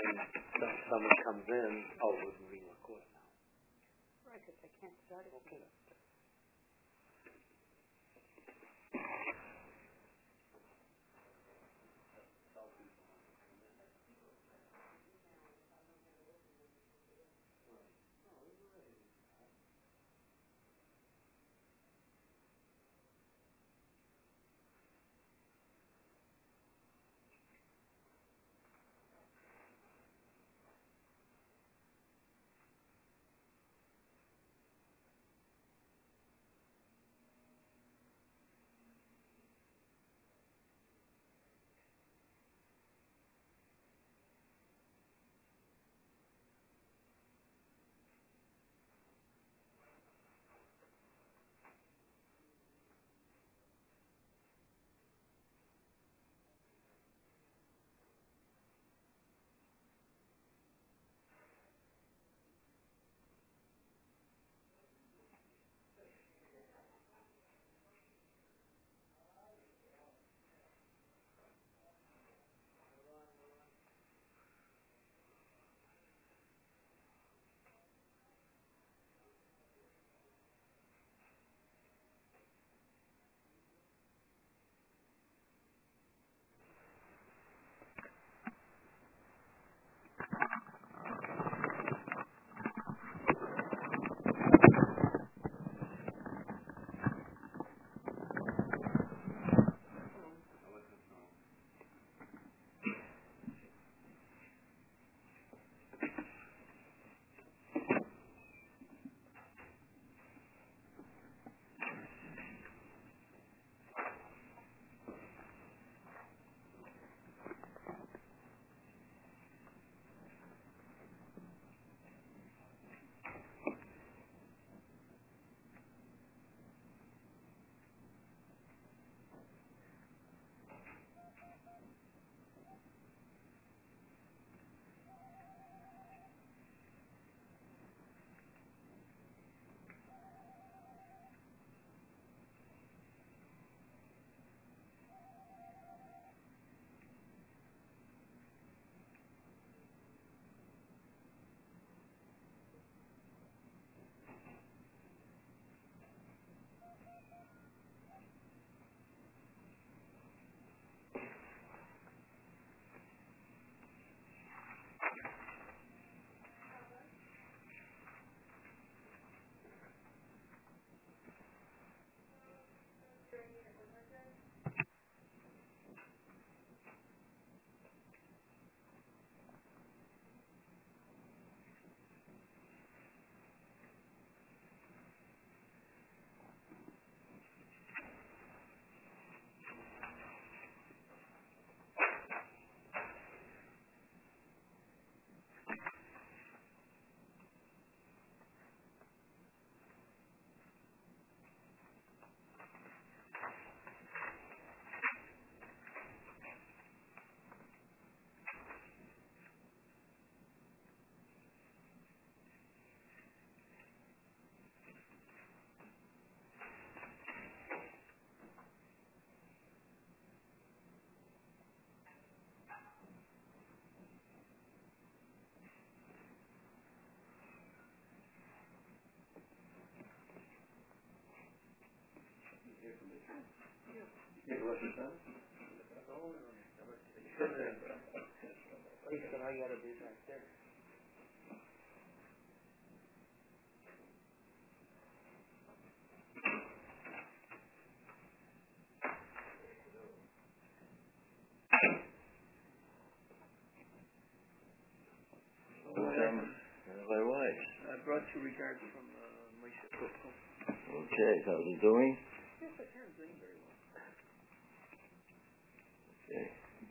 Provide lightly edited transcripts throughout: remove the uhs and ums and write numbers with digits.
someone comes in, oh, it wasn't being recorded now. Right, because I can't start it. Okay. I got to do that there. I brought you regards from Moishe. Okay, how's he doing? Yes, I can. Doing very well. Okay.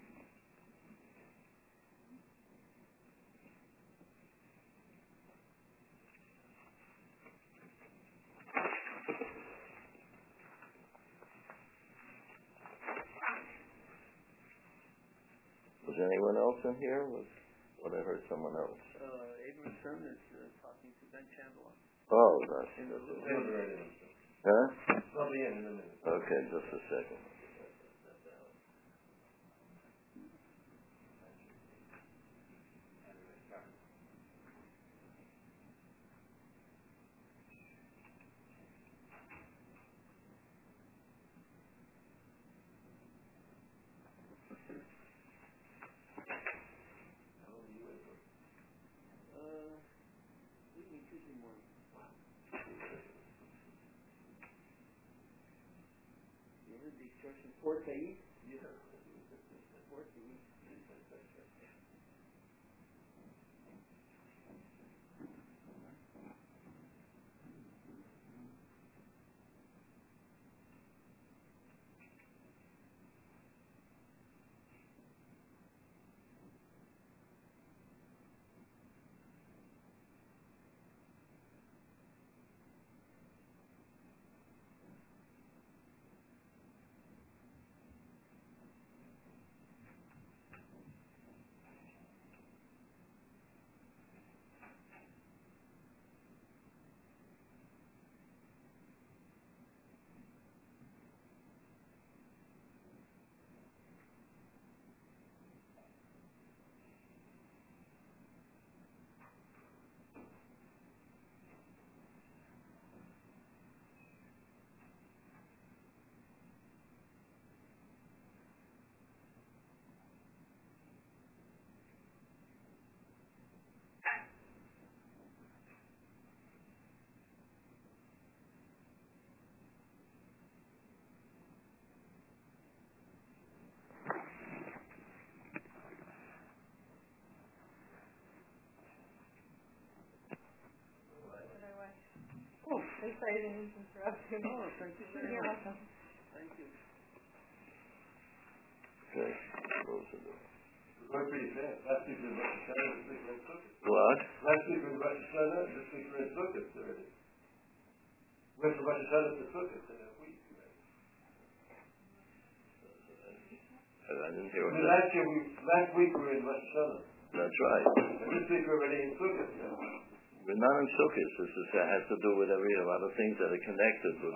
Was anyone else in here? What I heard someone else. Abraham's son is talking to Ben Chandler. Oh, that's In the little huh? I'll be in a minute. Okay, just a second. it the expression Port Said? Yeah. Port Said. Oh, they say I didn't interrupt you. Oh, thank you very You're much. welcome. Thank you. Okay. Close the door. We're pretty fast. Last week we were Rosh Hashanah, this week we're in Sukkot. What? Last week we were Rosh Hashanah, this week we're in Sukkot already. Went from Rosh Hashanah to Sukkot in a week. I didn't hear what Last week we were in Rosh Hashanah. That's right. And this week we're already in Sukkot. We're not in Sukkot. This has to do with a lot of things that are connected with.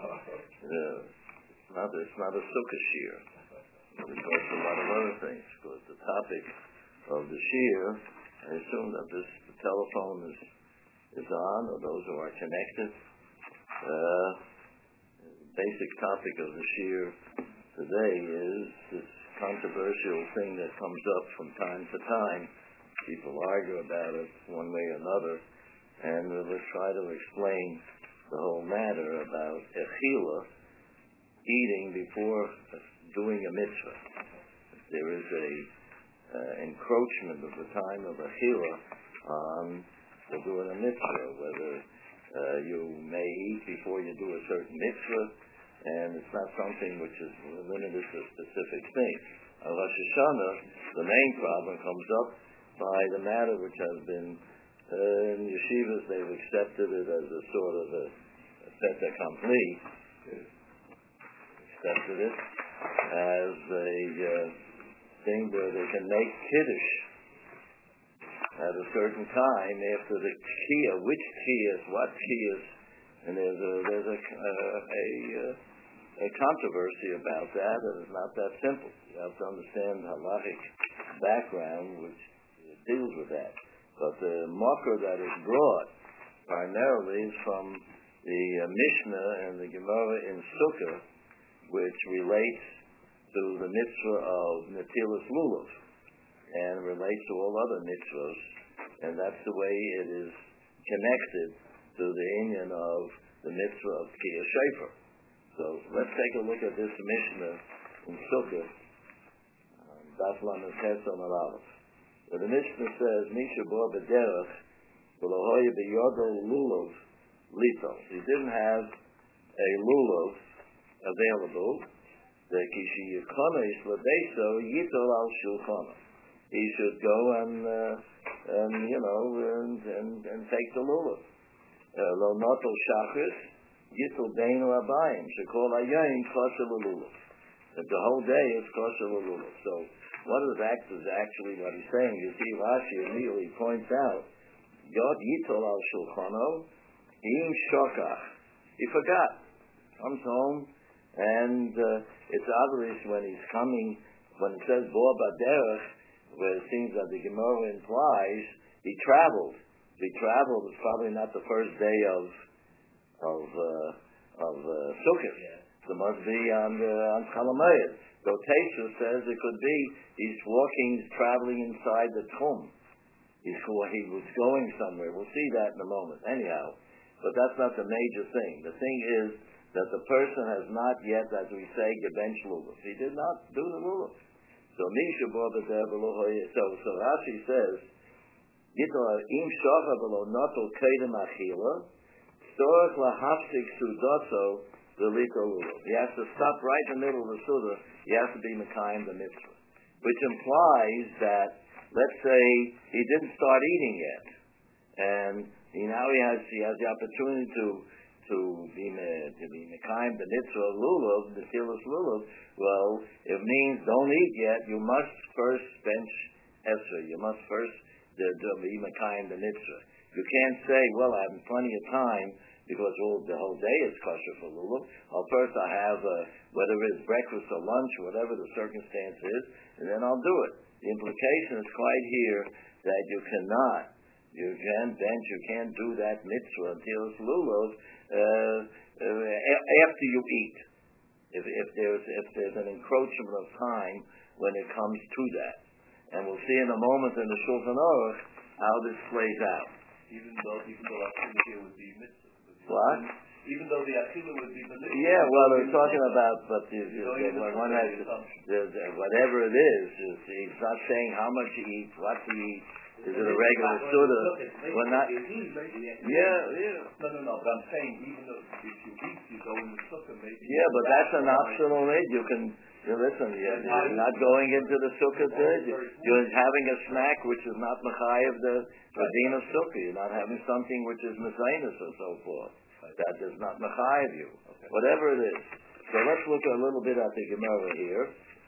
It's not a Sukkot shear. It goes to a lot of other things. Because the topic of the shear, I assume that the telephone is on, or those who are connected. The basic topic of the shear today is this controversial thing that comes up from time to time. People argue about it one way or another. And we'll try to explain the whole matter about echila, eating before doing a mitzvah. There is a encroachment of the time of echila on doing a mitzvah, whether you may eat before you do a certain mitzvah, and it's not something which is limited to specific things. On Rosh Hashanah, the main problem comes up by the matter which has been in yeshivas, they've accepted it as a sort of a fait accompli. Accepted it as a thing where they can make kiddush at a certain time after the tkiyah. Which tkiyahs, what tkiyahs, and there's a controversy about that. It is not that simple. You have to understand halachic background which deals with that. But the marker that is brought primarily is from the Mishnah and the Gemara in Sukkah, which relates to the mitzvah of Netilas Lulav and relates to all other mitzvahs, and that's the way it is connected to the inyan of the mitzvah of Tkiyah Shofar. So let's take a look at this Mishnah in Sukkah, Daf Lamed Ches Amar Aleph. The Mishnah says, Misha bo b'derech, v'lohoye b'yodo lulav lito. He didn't have a lulav available. The kishi yikonis l'beso yitol al shulchana. He should go and take the lulav. Lo notel shachris yitol beinu abayim. Shekol hayom kosher lulav. That the whole day is kosher lulav. So what is actually what he's saying? You see, Rashi immediately points out, Yod Yitol al Shulchano, Im Shokach. He forgot. Comes home, and it's obvious when he's coming, when it says Bo Baderech, where it seems that the Gemara implies he traveled. If he traveled, it's probably not the first day of Sukkot. Yeah. It must be on Chalamayid. So Teisha says it could be he's traveling inside the Tchum. He was going somewhere. We'll see that in a moment. Anyhow, but that's not the major thing. The thing is that the person has not yet, as we say, gebench lulav. He did not do the lulav. So Misha brought the so Rashi says, Im shocha below notel kedem achila, storach lahafsik sudotso v'liko lulav. He has to stop right in the middle of the suda. He has to be mekayim the mitzvah, which implies that, let's say, he didn't start eating yet, and he has the opportunity to be mekayim the mitzvah lulav, the tilus lulav. Well, it means don't eat yet. You must first bench esrei. You must first be mekayim the mitzvah. You can't say, well, I have plenty of time because the whole day is kosher for lulav. Well, first I have whether it's breakfast or lunch, whatever the circumstance is, and then I'll do it. The implication is quite here that you can't do that mitzvah until it's lulav after you eat. If there's an encroachment of time when it comes to that, and we'll see in a moment in the Shulchan Aruch how this plays out. Even though achila would be mitzvah. What? Even though the achila would be the mitzvah. Yeah, well, they're talking about, but when one has whatever it is, he's not saying how much to eat, what to eat. Is it a regular suda? We're not. Yeah. No. But I'm saying even though if you eat, you go in the sukkah. Maybe. Yeah, but that's an optional aid. You can. Listen. You're not going into the sukkah. You're having a snack which is not mechayev the din of sukkah. You're not having something which is mezainis or so forth. That does not mechayev you. Okay. Whatever it is. So let's look a little bit at the Gemara here.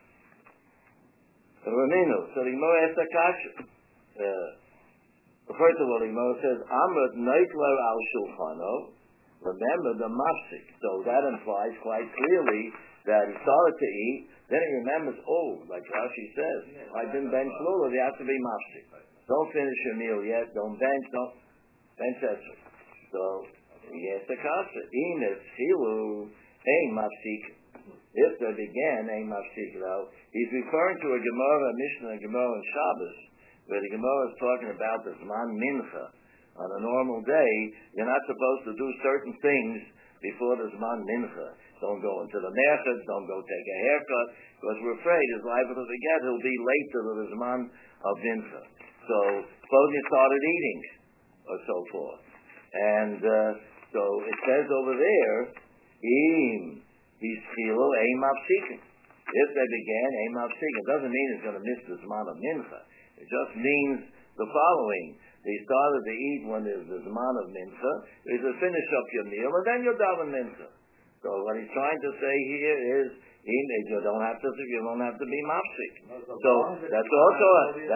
Raminu. So the Gemara asked a kasha. First of all, the Gemara says, Amrit Neitler al Shulchano. Remember the mafsik. So that implies quite clearly that he started to eat, then he remembers, like Rashi says, I didn't bench lulav, you have to be mafsik. Don't finish your meal yet, don't bench esrei. So, he has the kasha. Enes hilu ein mafsik. If they began ein mafsik though, he's referring to a Gemara, a Mishnah, a Gemara in Shabbos, where the Gemara is talking about the Zman Mincha. On a normal day, you're not supposed to do certain things before the Zman Mincha. Don't go into the merchet, don't go take a haircut, because we're afraid he's liable to forget he'll be late to the Zman of Mincha. So, suppose you started eating, or so forth. And so it says over there, he's chilo ein mafsikin. If they began ein mafsikin, it doesn't mean he's going to miss the Zman of Mincha. It just means the following. They started to eat when there's the Zman of Mincha. They said, finish up your meal, and then you're daven Mincha. So what he's trying to say here is, you don't have to be mafsik. So that's also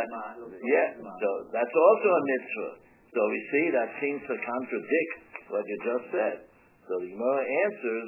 a mitzvah. So we see that seems to contradict what you just said. So the Gemara answers,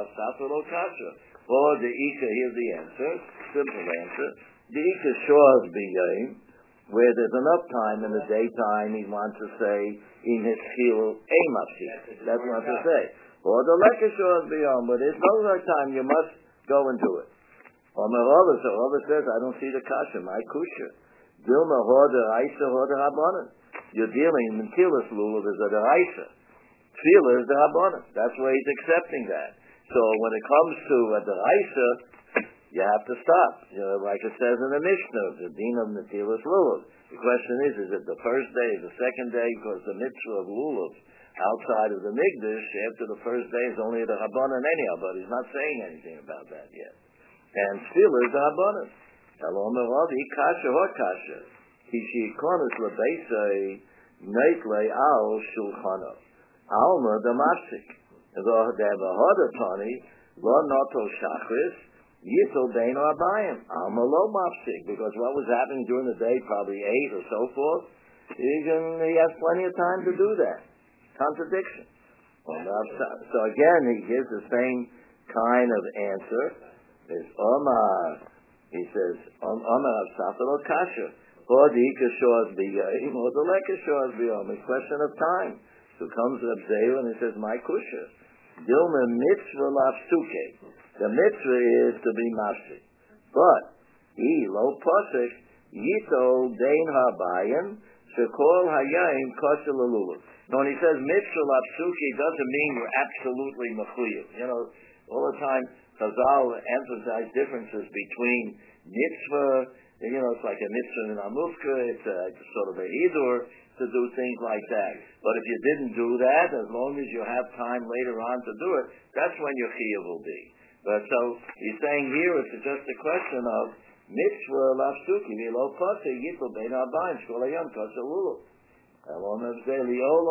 or the Ika, here's the answer, simple answer. The Ika shores b'yayim, where there's enough time in the daytime, he wants to say, in his chil, a mafsik. That's what to say. Or the lekah shores b'yayim, but there's no other time, you must go into it. Or Merova says, I don't see the kasha, my kusha. Dilma hoda aisa hoda habanan. You're dealing in Tilas lulav is a deraisa. Tefillah is the habanan. That's why he's accepting that. So when it comes to a deraisa, you have to stop. Like it says in the Mishnah, the din of Netilas lulav. The question is it the first day, the second day? Because the mitzvah of lulav outside of the Mikdash, after the first day, is only the habanan anyhow, but he's not saying anything about that yet. And tefillah is the habanan. Shalom Ravi, kasha hot kasha. Kishikonis lebeisei neitlei al shulchano. Alma the mafsik. The hadatani lo noto shachris yitol deino abayim. Alma lo mafsik. Because what was happening during the day, probably 8 or so forth, he has plenty of time to do that. Contradiction. So again, he gives the same kind of answer. There's Omar. He says, Omar of Safalo Kasha. Or the Ikashores B'yayim, or the Lekashores B'yayim. It's a question of time. So comes Abzeu and he says, my kusha. Dilma mitzvah lafsuke. The mitzvah is to be mafsik. But, lo posik, yito dein habayim, Shekol hayayim kosher lelulav. Now, when he says mitzvah lapsuki, it doesn't mean you're absolutely mechuyev. You know, all the time Chazal emphasize differences between mitzvah. You know, it's like a mitzvah in amufka. It's sort of a hidur to do things like that. But if you didn't do that, as long as you have time later on to do it, that's when your chiyuv will be. But so he's saying here it's just a question of mitzvah lapsuki v'lo kosher yitol bein habayim shkol hayom kosher lulav. That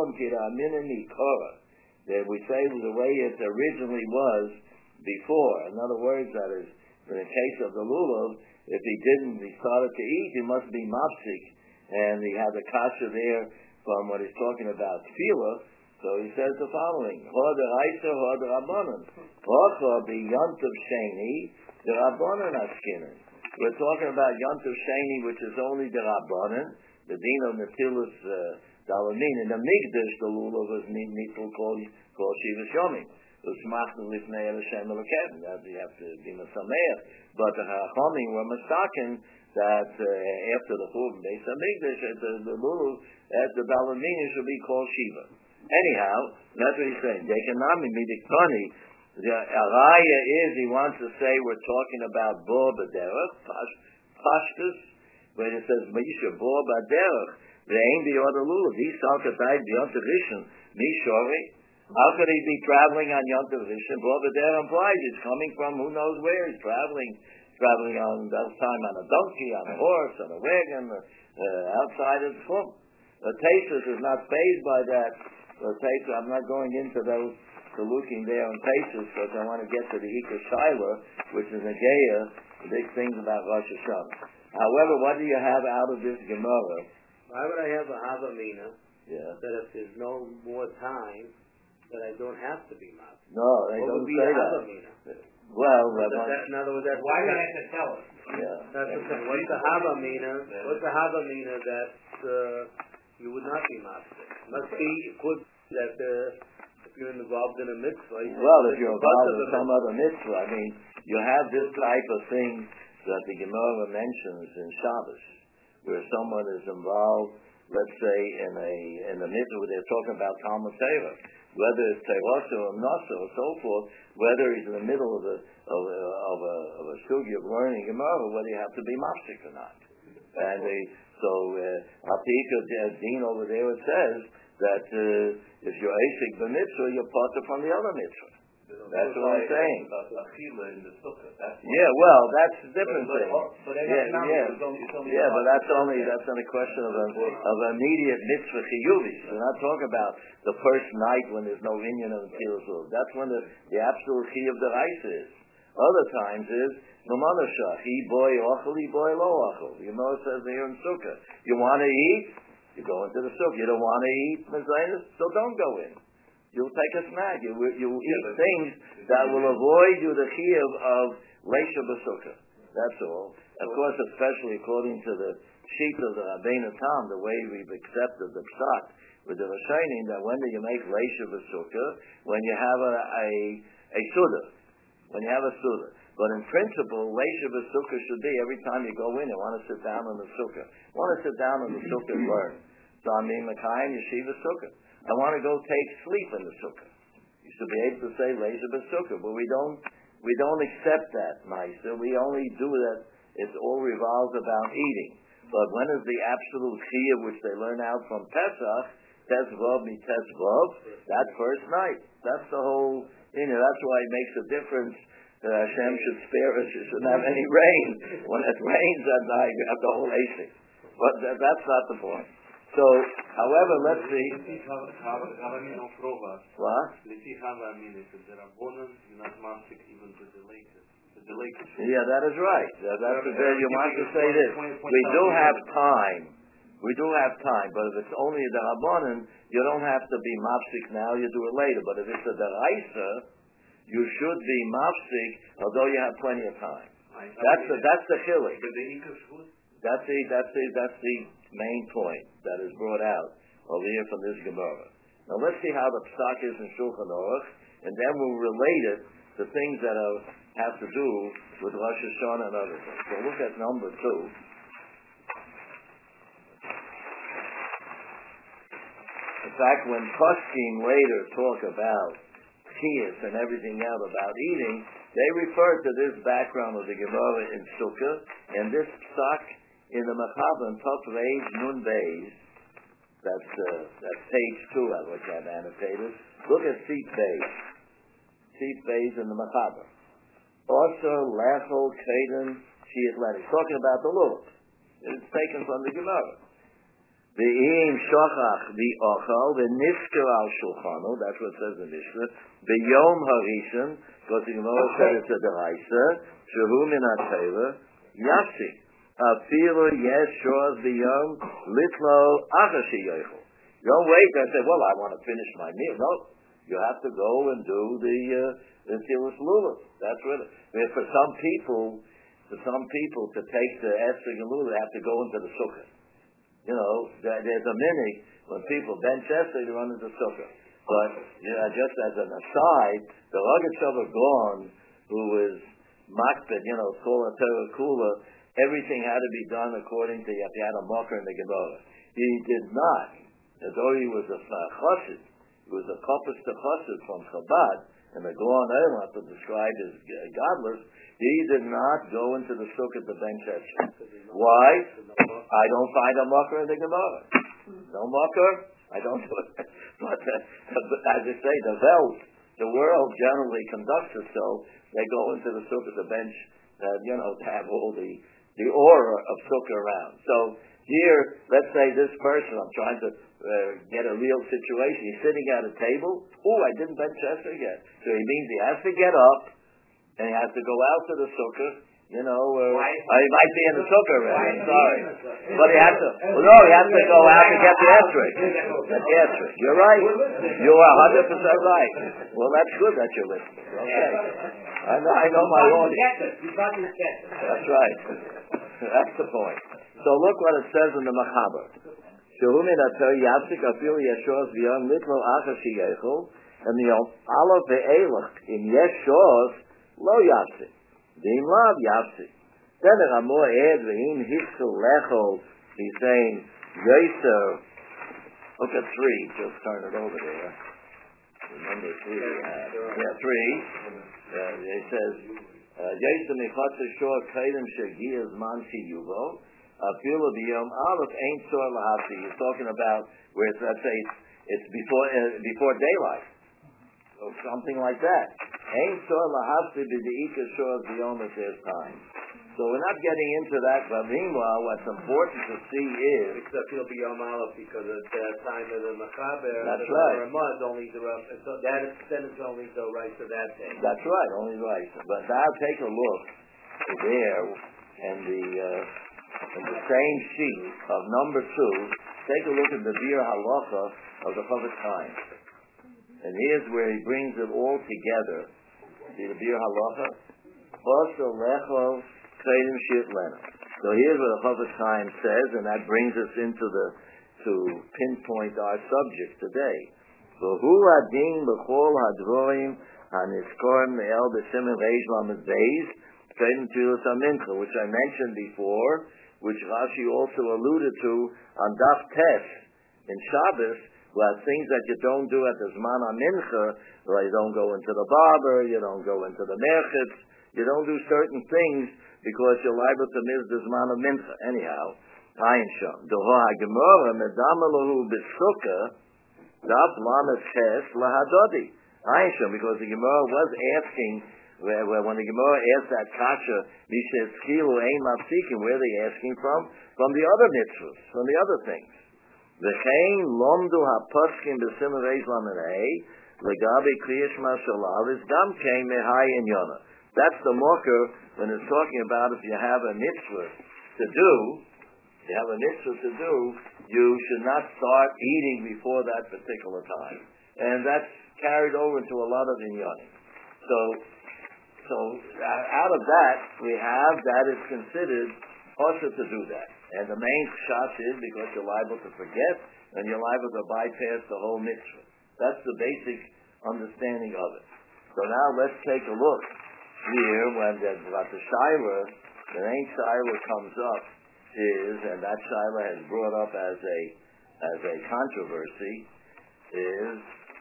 we say the way it originally was before. In other words, that is, in the case of the lulav, if he started to eat, he must be mafsik. And he had the kasha there from what he's talking about, tefillah. So he says the following: Ha deraisa, ha derabanan. Ha be yontav sheni, derabanan askinan. We're talking about yontav sheni, which is only derabanan. The din of Netilas Dalamin. In the Migdash, the lulav was nitul called Shivas Yomim. It was machnu lifnei Hashem Elokeinu. That you have to be mesameach. But the Chachamim were mistaken that after the Churban Beis Hamikdash, the lulav at the Dalamin should be called Shiva. Anyhow, that's what he's saying. Dekanami midiktani. The araya is he wants to say we're talking about bo b'derech pashtus. When it says Ma'isha Bo Baderach, the aim the other lulav, he salkatayv beyond Rishon, Mishori. How could he be traveling on Yom Tov Rishon? Bo Baderach implies he's coming from who knows where. He's traveling on that time on a donkey, on a horse, on a wagon, outside of the Chum. The Taisus is not fazed by that. The Taisus, I'm not going into those looking there on Taisus because I want to get to the Ikar Shaila, which is a Geya, the big things about Rosh Hashanah. However, what do you have out of this Gemara? Why would I have a Havamina that if there's no more time, that I don't have to be Mav? No, they don't say that. Well, in other words, that's why do I have to tell us? Yeah. That's the thing. What's the Havamina? What's the Havamina that you would not be Mav? Must be that if you're involved in a mitzvah. Well, if you're involved in some other mitzvah, I mean, you have this type of thing that the Gemara mentions in Shabbos, where someone is involved, let's say, in the mitzvah where they're talking about Talmud Torah, whether it's Terosa or Nasa or so forth, whether he's in the middle of a sugya of learning Gemara, whether you have to be mafsik or not. And Apika Din over there, it says that if you're asik the mitzvah, you're part from the other mitzvah. That's what I'm saying. Yeah, well, that's a different thing. But that's only a question of immediate mitzvah chiyuvis. We're not talking about the first night when there's no inyan of the Kilas. That's when the absolute chi of the rice is. Other times is Mamanasha, he boy ochel, he boy lo ochel. You know it says here in Sukkah. You want to eat, you go into the Sukkah. You don't want to eat, so don't go in. You'll take a snack. You eat things that will avoid you the chiyuv of leisha b'sukkah. That's all. Of course, especially according to the sheet of the Rabbeinu Tam, the way we've accepted the psak with the Rishonim, that when do you make leisha b'sukkah? When you have a suda. When you have a suda. But in principle, leisha b'sukkah should be every time you go in, you want to sit down in the sukkah. You want to sit down in the sukkah and learn. So I mean, Makayim Yeshiva Sukkah. I want to go take sleep in the sukkah. You should be able to say leisha b'sukkah, but we don't accept that, Meister. We only do that. It all revolves about eating. But when is the absolute chiyuv which they learn out from Pesach? Tezvav mi Tezvav. That first night. That's the whole. That's why it makes a difference. Hashem should spare us. You shouldn't have any rain. When it rains that night, you have the whole asik. But that's not the point. So, however, let's see. What? Yeah, that is right. That's you want to say this. We do have time. But if it's only a derabanan, you don't have to be mafsik now. You do it later. But if it's a deraisa, you should be mafsik, although you have plenty of time. That's the chilek. That's the main point that is brought out over here from this Gemara. Now let's see how the psak is in Shulchan Aruch, and then we'll relate it to things that have to do with Rosh Hashanah and other things. So look at number 2. fact, when Poskim later talk about Chiyas and everything else about eating, they refer to this background of the Gemara in Sukkah, and this psak in the Mechaber in Tov Reish Nun Beis, that's page 2, which I've annotated. Look at Seat Beis in the Mechaber. Also, Lechol Kedem Chiyas Leni. Talking about the Lulav. It's taken from the Gemara. The Eim Shochach the Ochal, the Nisker al Shulchano, that's what it says in Mishnah. The Yom Harishon, because the Gemara said it's a Deraisa, Shehu Min HaTeira, Yafsi. Afilu Yesh Shor the Yom Litlo Achashi Yochel. You don't wait and say, well, I want to finish my meal. No, you have to go and do the Tilas Lulav. That's what it is. For some people, to take the Esrog and Lulav, they have to go into the Sukkah. You know, there's a minig when people bench Esrog, they run into the Sukkah. But, just as an aside, the Rogatchover Gaon, who was Makbid, Kula Torah Kula, everything had to be done according to, if you had a mocker in the Gemara. He did not. Although he was a chassid, he was a kopus to chassid from Chabad, and the Gaon Eilat was described as godless, he did not go into the sukkah to bench Esrog. Why? I don't find a mocker in the Gemara. No mocker? I don't do it. But as I say, the world generally conducts itself. They go into the sukkah to bench, to have all the aura of sukkah around. So here, let's say this person, I'm trying to get a real situation. He's sitting at a table. Oh, I didn't bench Esrog yet. So he means he has to get up and he has to go out to the sukkah. He might be in the sukkah already. I'm sorry, but he has to. He has to go out to get the Esrog. You're right. You are 100% right. Well, that's good that you're listening. Okay. I know my audience. That's right. That's the point. So look what it says in the Mechaber. And the Aleph ve'elach in Yeshos lo yafsik. V'im lav yafsik. Then the Ramor ed ve'im hisu lechol. He's saying Yoser. Look at 3. Just turn it over there. Remember 3 we have. 3. It says Yoser mechatze shor kaidem shegias man shiyuvo. Afilu b'yom aleph ain't sor lahafsi. He's talking about where it's, let's say it's before daylight, or something like that. Ain't sor lahafsi b'deika shor b'yom at there's time. So we're not getting into that, but meanwhile, what's important to see is except he'll be Yom Aleph because at that time of the Mechaber, that's right. Only so that then it's only the right to that day. That's right, only right. But now take a look there, and in the same sheet of number 2, take a look at the Bir Halacha of the Chofetz Chaim. And here's where he brings it all together. See the Bir Halacha? Also Lecho Kedem Shit Lena. So here's what the Chofetz Chaim says, and that brings us to pinpoint our subject today. V'hu adin b'chol hadvorim haniskorim me'el b'simen reish lamed beis Kedem Tfilas HaMincha, which I mentioned before, which Rashi also alluded to on Daf Tes in Shabbos, where things that you don't do at the Zman HaMincha, where you don't go into the barber, you don't go into the merchitz, you don't do certain things because you're liable to miss the Zman HaMincha. Anyhow, Ayin Sham. Doho HaGemara medamalahu b'sukkah Daf Lamed Ches lahadodi. Ayin Sham, because the Gemara was asking, where when the Gemara asked that kasha, Mishes Kilu Ein Mafsikim, where are they asking from? From the other mitzvahs, from the other things. V'chein lomdu ha'poskim b'simen reish lamed hey, legabe kriyash mashalav is gam kein mehai in yona. That's the mocker when it's talking about if you have a mitzvah to do, you should not start eating before that particular time. And that's carried over into a lot of inyanim. So out of that, we have that is considered also to do that. And the main shot is because you're liable to forget and you're liable to bypass the whole mitzvah. That's the basic understanding of it. So now let's take a look here when the Shaila, the main Shaila comes up is, and that Shaila has brought up as a controversy, is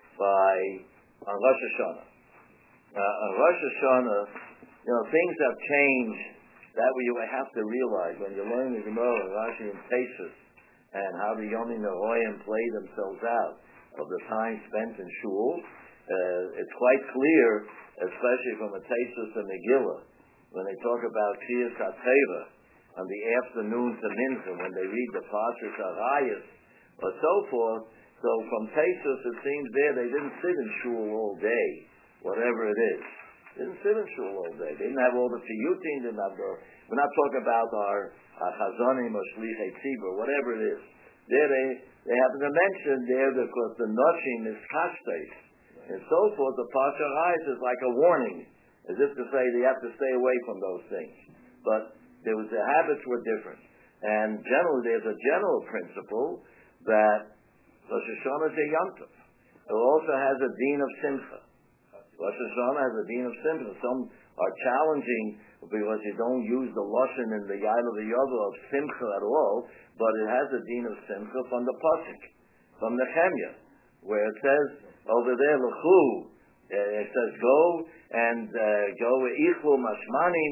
on Rosh Hashanah. On Rosh Hashanah, things have changed. That way you have to realize when you learn the Gemara and Rashi and Tesis and how the Yomim Neroyim play themselves out of the time spent in shul, it's quite clear, especially from a Tesis and Megillah, when they talk about Kriyas HaTeva on the afternoon to Mincha, when they read the Parshas Arayos or so forth. So from Tesis, it seems they didn't sit in shul all day, whatever it is. They didn't sit in shul all day. They didn't have all the piyutim. We're not talking about our chazonim or shlichei tzibur, whatever it is. There they happen to mention there because the noshim is kashtes and so forth. The Parsha Arayos is like a warning, as if to say they have to stay away from those things. But the habits were different, and generally there's a general principle that Rosh Hashanah is a Yom Tov. It also has a din of Simcha. Rosh Hashanah has a din of Simcha. Some are challenging because you don't use the Lashon in the Yael of the Yovel of Simcha at all, but it has a din of Simcha from the Pasuk, from Nehemiah, where it says over there, L'chu, it says go and go ichlu mashmanim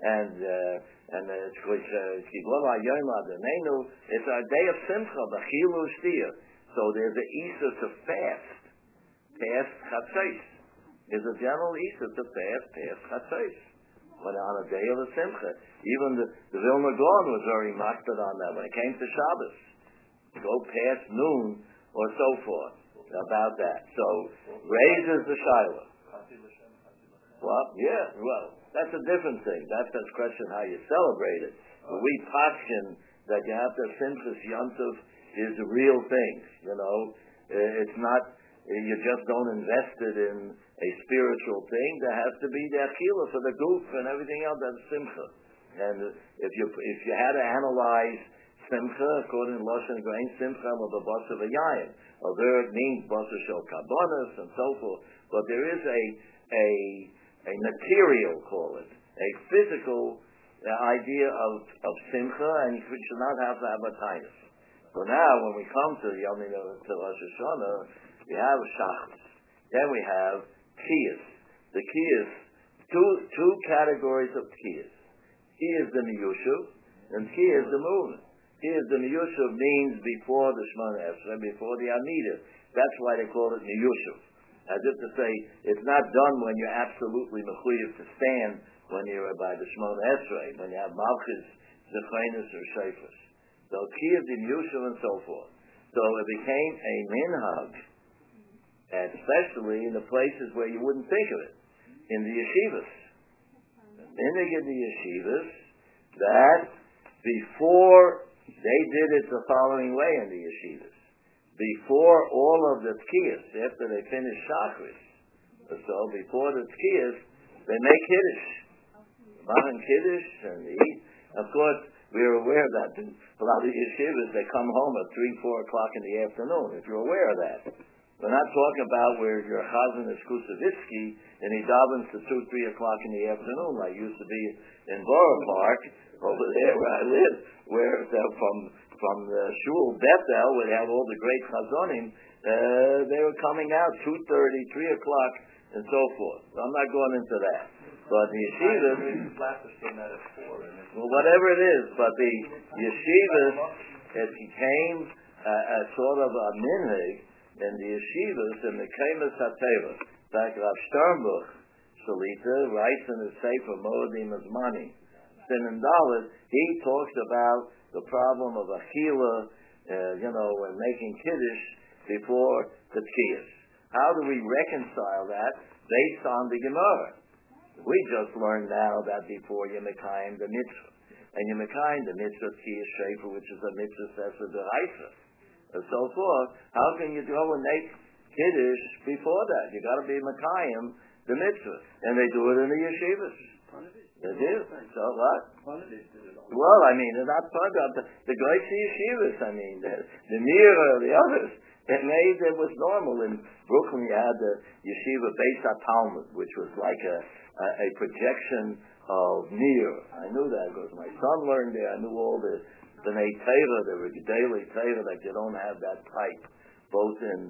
and it's kigol hayom adonenu. It's a day of Simcha, b'chilu shtia. So there's an Easter to fast Chatzos. There's a general Easter to fast Chatzos. When on a day of a Simcha, even the Vilna Gaon was very makbid on that when it came to Shabbos. Go past noon or so forth about that. So raises the Shiloh. Well, yeah, well, that's a different thing. That's a question how you celebrate it. But we paskin that you have to Simchas Yom Tov is the real thing, It's not, you just don't invest it in a spiritual thing. There has to be the achila for the goof and everything else, that's Simcha. And if you had to analyze Simcha, according to Lashon Grain, Simcha of the bus of a yayin. Although it means bus shel kabonis and so forth, but there is a material, call it, a physical idea of Simcha, and you should not have to have a tinus. So now, when we come to Rosh Hashanah, we have Shachris. Then we have Tkiyas. The Tkiyas, two categories of Tkiyas. Tkiyas the Miyushuv, and Tkiyas the movement. Tkiyas the Miyushuv means before the Shemona Esrei, before the Amidah. That's why they call it Miyushuv. As if to say, it's not done when you're absolutely mechuyev to stand when you're by the Shemona Esrei, when you have Malchus, Zechinus, or Shefus. So Kiyah Dimyushav and so forth. So it became a minhag, especially in the places where you wouldn't think of it, in the yeshivas. The minhag in the yeshivas, that before they did it the following way in the yeshivas. Before all of the tkiyas, after they finish Shachris, so before the tkiyas, they make Kiddush. Mahan Kiddush and eat. Of course, we're aware of that. A lot of the yeshivas, they come home at 3-4 o'clock in the afternoon, if you're aware of that. We're not talking about where your chazan is Kusavitsky and he davens to 2-3 o'clock in the afternoon, like used to be in Borough Park, over there where I live, where from the shul Bethel, where they have all the great chazonim, they were coming out 2:30, 3 o'clock, and so forth. So I'm not going into that. But the yeshivas, well, whatever it is, but the yeshivas, it became a sort of a minhag in the yeshivas in the Kemas HaTeva. In fact, Rav Sternbuch, Shalita, writes in his Sefer Moedim Azmani, Sin and Dalet, he talks about the problem of achila, when making kiddush before the tkiyas. How do we reconcile that based on the Gemara? We just learned now that before you mekayim the mitzvah, and you mekayim the mitzvah tkiyas shefer, which is a mitzvah sesa deraisa, and so forth. How can you go and make kiddush before that? You got to be mekayim the mitzvah, and they do it in the yeshivas. They do. So what? Well, I mean, they're not fun. The great yeshivas, I mean, the Mira, the others, it was normal. In Brooklyn, you had the yeshiva Beis HaTalmud, which was like a projection of Mir. I knew that because my son learned there. I knew all the B'nai Torah, the daily Torah, that you don't have that type, both in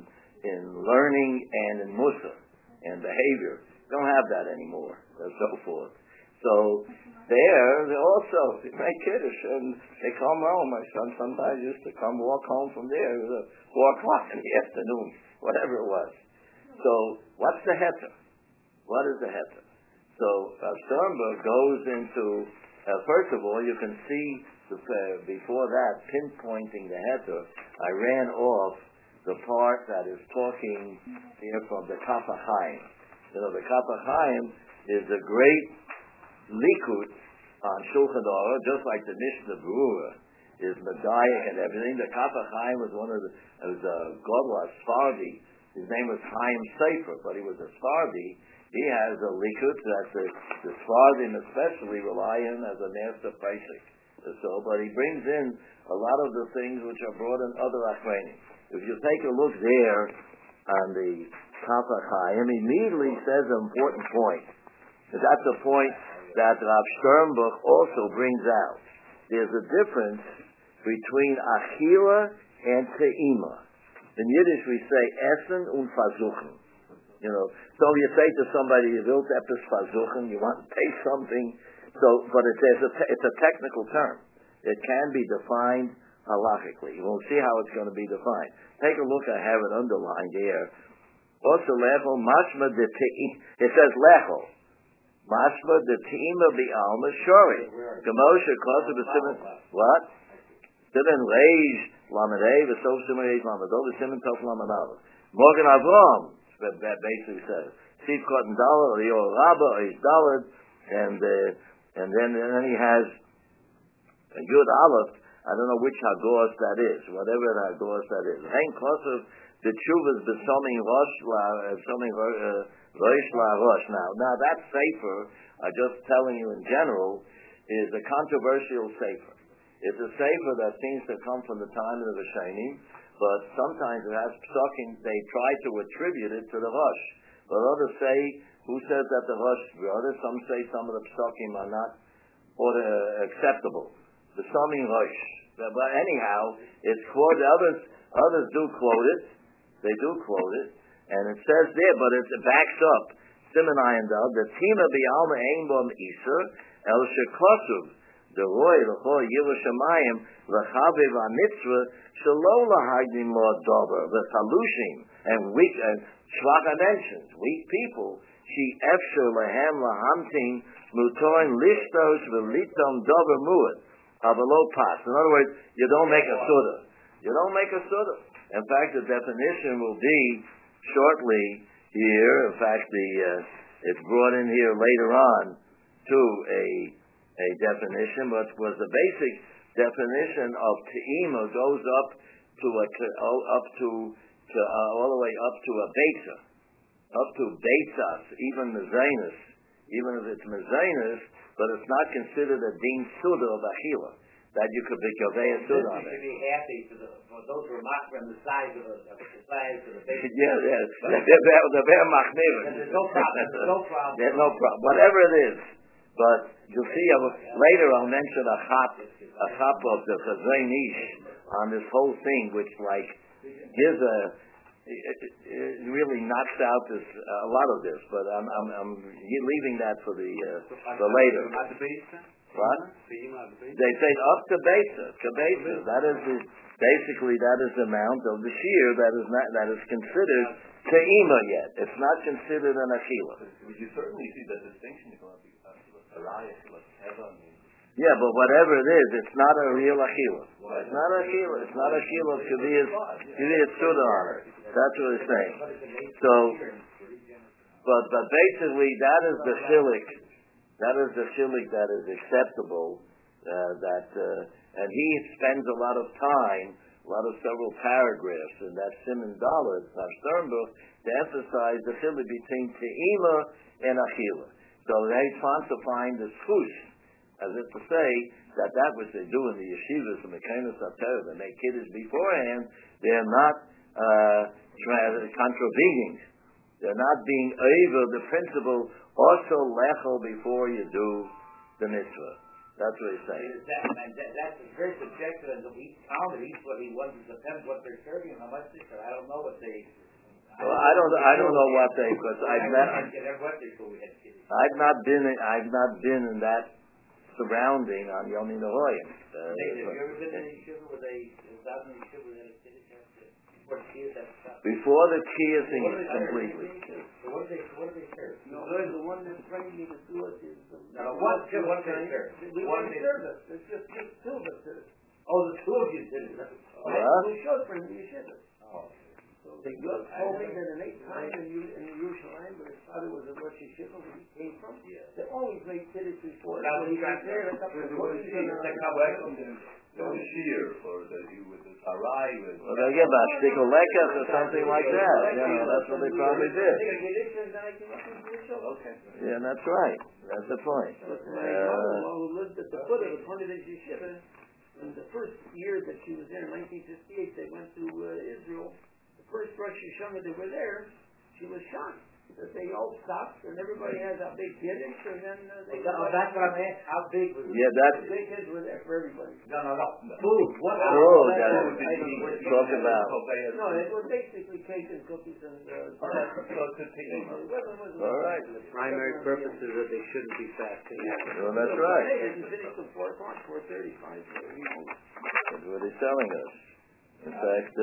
in learning and in musa and behavior. Don't have that anymore, and so forth. So they also make kiddush, and they come home. My son sometimes used to come walk home from there. It was 4 o'clock in the afternoon, whatever it was. So what's the heter? What is the heter? So Sternberg goes into, first of all, you can see before that, pinpointing the heter, I ran off the part that is talking here from the Kaf HaChaim. You know, the Kaf HaChaim is a great likud on Shulchan Aruch, just like the Mishnah Berurah is Medayik and everything. The Kaf HaChaim was one of the, Godel Sfardi. His name was Chaim Sefer, but he was a Sfardi. He has a likud that the Sfardim especially rely on as a master Pesach. So, but he brings in a lot of the things which are brought in other Achronim. If you take a look there on the Kaf HaChaim, immediately says an important point. That's a point that Rav Sternbuch also brings out. There's a difference between Achila and Te'ima. In Yiddish we say Essen und Versuchen. You know, so you say to somebody, you will etwas versuchen, you want to taste something. So, but it's a technical term. It can be defined halachically. You won't see how it's going to be defined. Take a look. I have it underlined here. Also, lechol mashma de te'im. It says lechol mashma de te'ima bi'alma shori. Gemosha kosev b'simen. What? Simen reish lamadei v'sof simen reish lamadov v'simen tof lamadov. Morgan Avram. That basically says Sid Cotton Dollar or Yor Rabba or his Dollar, and then he has a Yud Aleph. I don't know which Hagos that is, whatever the Hagos that is. Hein Kosev the Tshuvas b'soming Rosh La Rosh. Now that sefer, I'm just telling you in general, is a controversial sefer. It's a sefer that seems to come from the time of the Rishonim, but sometimes it has psukim, they try to attribute it to the Rosh. But others say, who says that the Rosh, some say some of the psukim are not acceptable. The Soming Rosh. But anyhow, it's quoted, others do quote it, they do quote it, and it says there, but it backs up, Siman Ayin Dal, the Tima B'Alma Ein Bom Iser, El Shekosuv, the Roy, the Chor, Yivu Shemayim, L'Chaviv HaMitzvah, Shelo L'Hagdim Lo Dover, the Chalushim, and weak, and Shvacha mentions, weak people, She Efsher Lehem Lahamtin, Mutoin Lichtos V'Litom Dover Muad, Avalo Pas. In other words, you don't make a Suda. You don't make a Suda. In fact, the definition will be shortly here. In fact, it's brought in here later on to a definition, but was the basic definition of Te'ima goes up to all the way up to a Beitza, up to Beitzas, even Mezainis, even if it's Mezainis, but it's not considered a Din Suda of Achila, that you could be Gavei a Suda on it. You should be happy for those who are mocked from the size of the Beitza. Yes. The Be'er Machmir. There's no problem. There's no problem. Whatever it is. But you'll see, later I'll mention a chap of the Chazon Ish on this whole thing, which it really knocks out a lot of this, but I'm leaving that for later. What? They say up to Beitza. That is basically the amount of the shear that is considered Te'ima yet. It's not considered an Achila. You certainly see that distinction. Yeah, but whatever it is, it's not a real Achila. It's not Achila. It's not Achila of Kaviyas Suda on it. That's what it's saying. So, but basically, that is the chilik. That is the chilik that is acceptable. And he spends a lot of time, several paragraphs in that Siman Dalet, Sternbuch, to emphasize the chilik between Te'ima and Achila. So they trying to find the schus, as if to say that which they do in the yeshivas and the Kenos HaTorah, they make kiddush beforehand, they're not contravening. They're not being over the principle, also lechel before you do the mitzvah. That's what he's saying. That's very subjective, and each pound, each what he wants, it depends what they're serving, how much they serve. I don't know what they Well, I don't know what they, because I've not been in that surrounding on Yom Nohoyim. Have you ever been in a yeshiva with a davening yeshiva with a kiddush before the kiyas? Before the kiyasing completely. So what do they serve? No, the one that trained me to do it is Now, what do they serve? We want to serve us. It's just two of us did it. Oh, the two of you did it. We showed for him the yeshiva. Oh. So they told me that in 8 times in Yerushalayim, but his father was a Rosh Yeshiva where he came from. They always made kiddush before. Now, He was there a couple of Shear for the with the sarai with. Well, they give a shtickle lekach or something like that. That's what they probably did. Okay. Yeah, that's right. That's the point. My mother-in-law who lived at the foot of the Pontivich Yeshiva, in the first year that she was there, in 1958, they went to Israel. The first Rosh Hashanah they were there, she was shocked that they all stopped and everybody has a big kiddush, and then they. That's what I'm asking. How big was it? Yeah, that's. Big kids were there for everybody. No. Food. What? Food. Talk about. No, it was basically cake and cookies and. All right. The primary purpose is that they shouldn't be fasting. Well, that's right. Hey, you finished at 4 o'clock, 4:35. That's what he's telling us. In fact,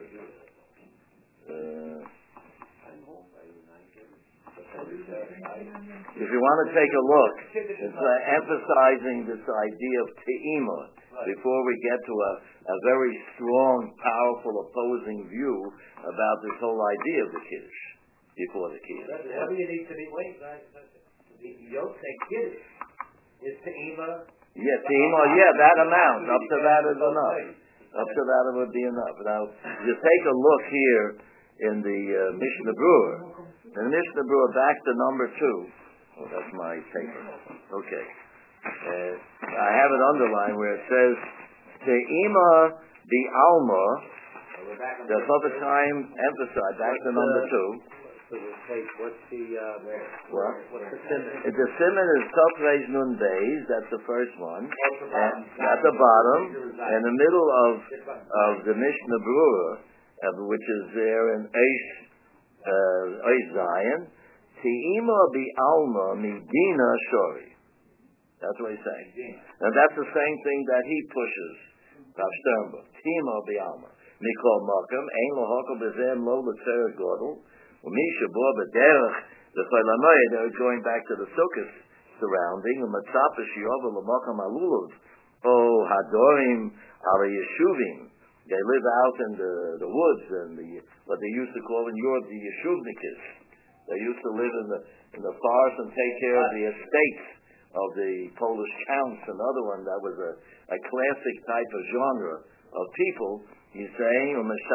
I'm home by 9:30. if you want to take a look, it's emphasizing this idea of te'ima before we get to a very strong, powerful, opposing view about this whole idea of the kiddush before the kiddush. What do you need to be waiting? You don't say kiddush. Is te'ima? Yeah, te'ima. Yeah, that amount. Up to that is enough. Up to that it would be enough. Now, you take a look here in the Mishnah Berurah. In the Mishnah Berurah, back to number 2. Oh, that's my paper. Okay. I have it underlined where it says, Te'ima bi'alma, the other time emphasized, back to number 2. So we'll take, what's the simon? The simon is Tov Reish Nun Beis, that's the first one. And at the bottom, in the middle of the Mishnah Berurah, which is there in Eish Zion, Te'ima bi'alma midina shori. That's what he's saying. And that's the same thing that he pushes. Rav Sternberg. Te'ima bi'alma. Mikol makam, ein lo hokel bezem lo l'tzeret godel, u'misha bo b'derech l'chol hamoed, they're going back to the Sukkot surrounding, u'matzapa shi'ova l'makam alulav, o hadorim ala yeshuvim. They live out in the woods and what they used to call in Europe the yeshuvnikas. They used to live in the forest and take care of the estates of the Polish counts. Another one that was a classic type of genre of people. He's saying,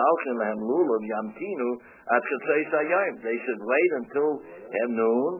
they should wait until noon.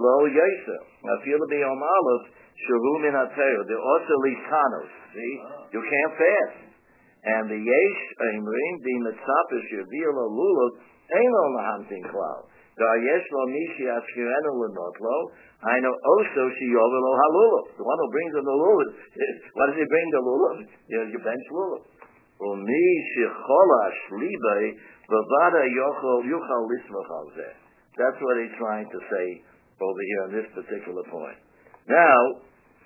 See, you can't fast. And the yesh imrim the mitzapish yavil lulav eno lahamtin klal. The yesh lo mishi askirenu lenotlo. I know also she yovelo halulav. The one who brings the lulav. What does he bring the lulav? You bench lulav. Umi shecholash libay bavada yuchal lismach al zeh. That's what he's trying to say over here on this particular point. Now,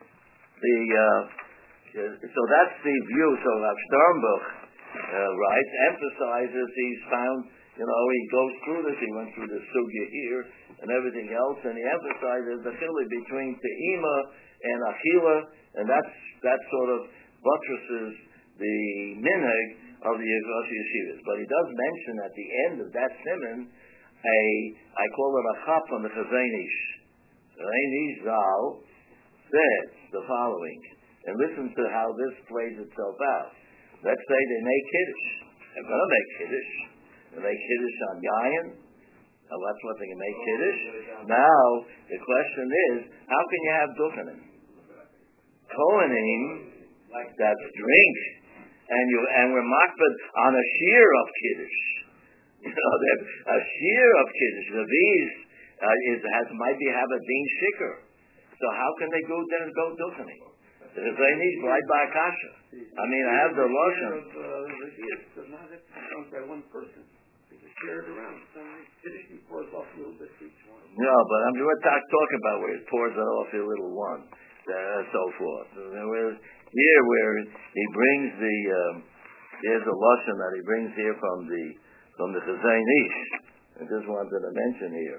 so that's the view. So Rav Sternberg, emphasizes he's found, he goes through this, he went through the sugya here and everything else, and he emphasizes the chiluk between te'ima and achila, and that sort of buttresses the minhag of the Rosh Yeshivas. But he does mention at the end of that simon, I call it a chap on the Chazon Ish. Chazon Ish Zal says the following, and listen to how this plays itself out. Let's say they make kiddush. They're going to make kiddush. They make kiddush on Yayin. Now that's what they can make kiddush. Now the question is, how can you have duchenim? Kohanim, that's drink, and we're makbid on a shear of kiddush. A shear of kiddush. The bees might have a din shikr. So how can they go duchenim? They need right by kasha. I mean, I have the lotion. Does not have to be by one person. They can share it around. He pours off a little bit for each one. No, but we're talking about where it pours it off a little one, so forth. Here where he brings here's a lesson that he brings here from the Chazon Ish. I just wanted to mention here.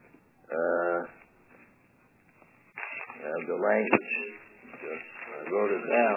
The language. I wrote it down.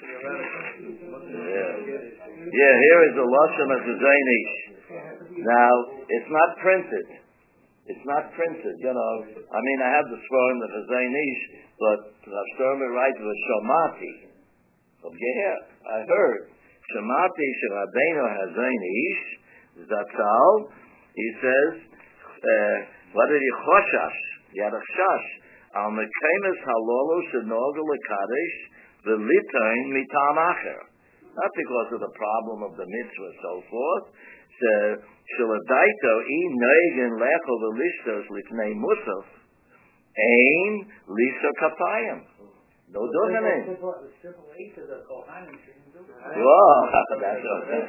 Yeah, here is the lesson of Chazon Ish. Now, it's not printed. It's not printed, I mean, I have the Sforim of Chazon Ish, but Rav Sturmer writes with Shomati. Yeah, I heard. Shomati Sherabeinu Chazon Ish, Zatzal, he says, what did he choshash? He had a chash. Al mekemes halolo shenogu lekadesh v'litayn mitam acher. Not because of the problem of the mitzvah and so forth. Shaladaito I noigen lecho v'lishtos lifnei musaf ein lisa kapayim. No domain. Wow, that's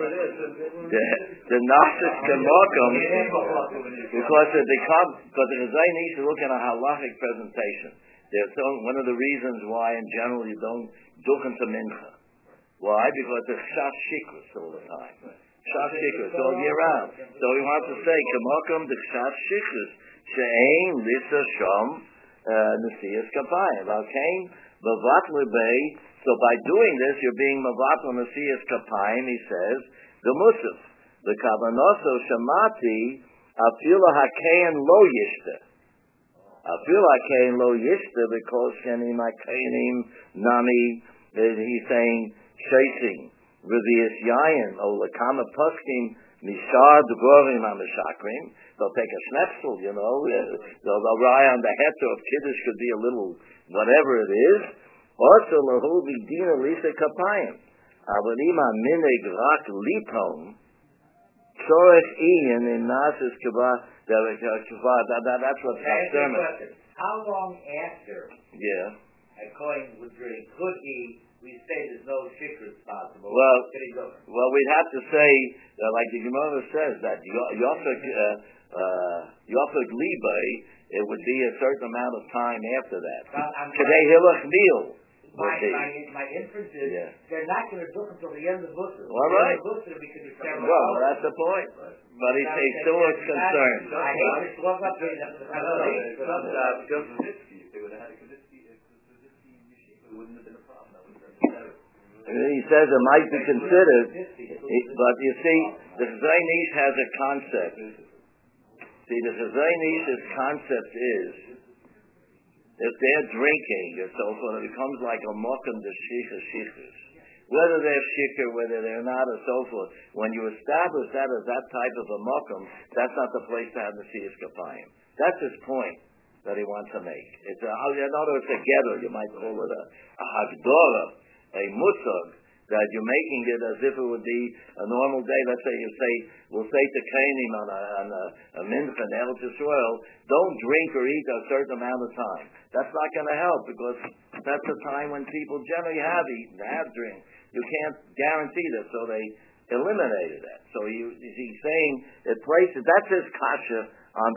the Nafis Kemokum, because the Chazon Ish is looking at a halachic presentation. One of the reasons why in general you don't duchen to mincha. Why? Because it's shas shikrus all the time. Shas shikrus all year round. So we want to say Kemokum the shas shikrus she'ein lisa shom nesiyas kapayim. V'alkein b'vat lebei. So by doing this, you're being mavatal nesiyas kapayim. He says the musaf, the kavanoso shamati afila hakein lo yishta. Afila hakein lo yishta because sheni makeinim nami. He's saying chasing revius yayin o lekama poskim mishar dvorim amishakrim. They'll take a schnetzel, they'll rely on the heter of kiddush could be a little whatever it is. Also, lehu b'dina lisa kapayim. Avalima minig rak lipon. Tzorech iyan in nasis kavah. That's what Pastor. How long after a coin would drink could we say there's no shikrus possible? Well, we'd have to say, like the Gemara says, that Yofeg Libay, it would be a certain amount of time after that. Today, Hilach Meal. My inference is they're not going to do it until the end of the book. All right. Well, that's the point. But he still is concerned. I hate this one up here. He says it might be considered, but you see, the Chazon Ish has a concept. See, the Chazon Ish's concept is, if they're drinking and so forth, it becomes like a mokum de shichas. Whether they're shikar, whether they're not, or so forth. When you establish that as that type of a mokum, that's not the place to have the siyas kapayim. That's his point that he wants to make. It's together. You might call it a hagdora, a musag, that you're making it as if it would be a normal day. Let's say we'll say to Kainim on a mincha in Eretz Yisrael, don't drink or eat a certain amount of time. That's not going to help because that's the time when people generally have eaten, have drink. You can't guarantee that, so they eliminated that. So he's saying it places. That's his kasha on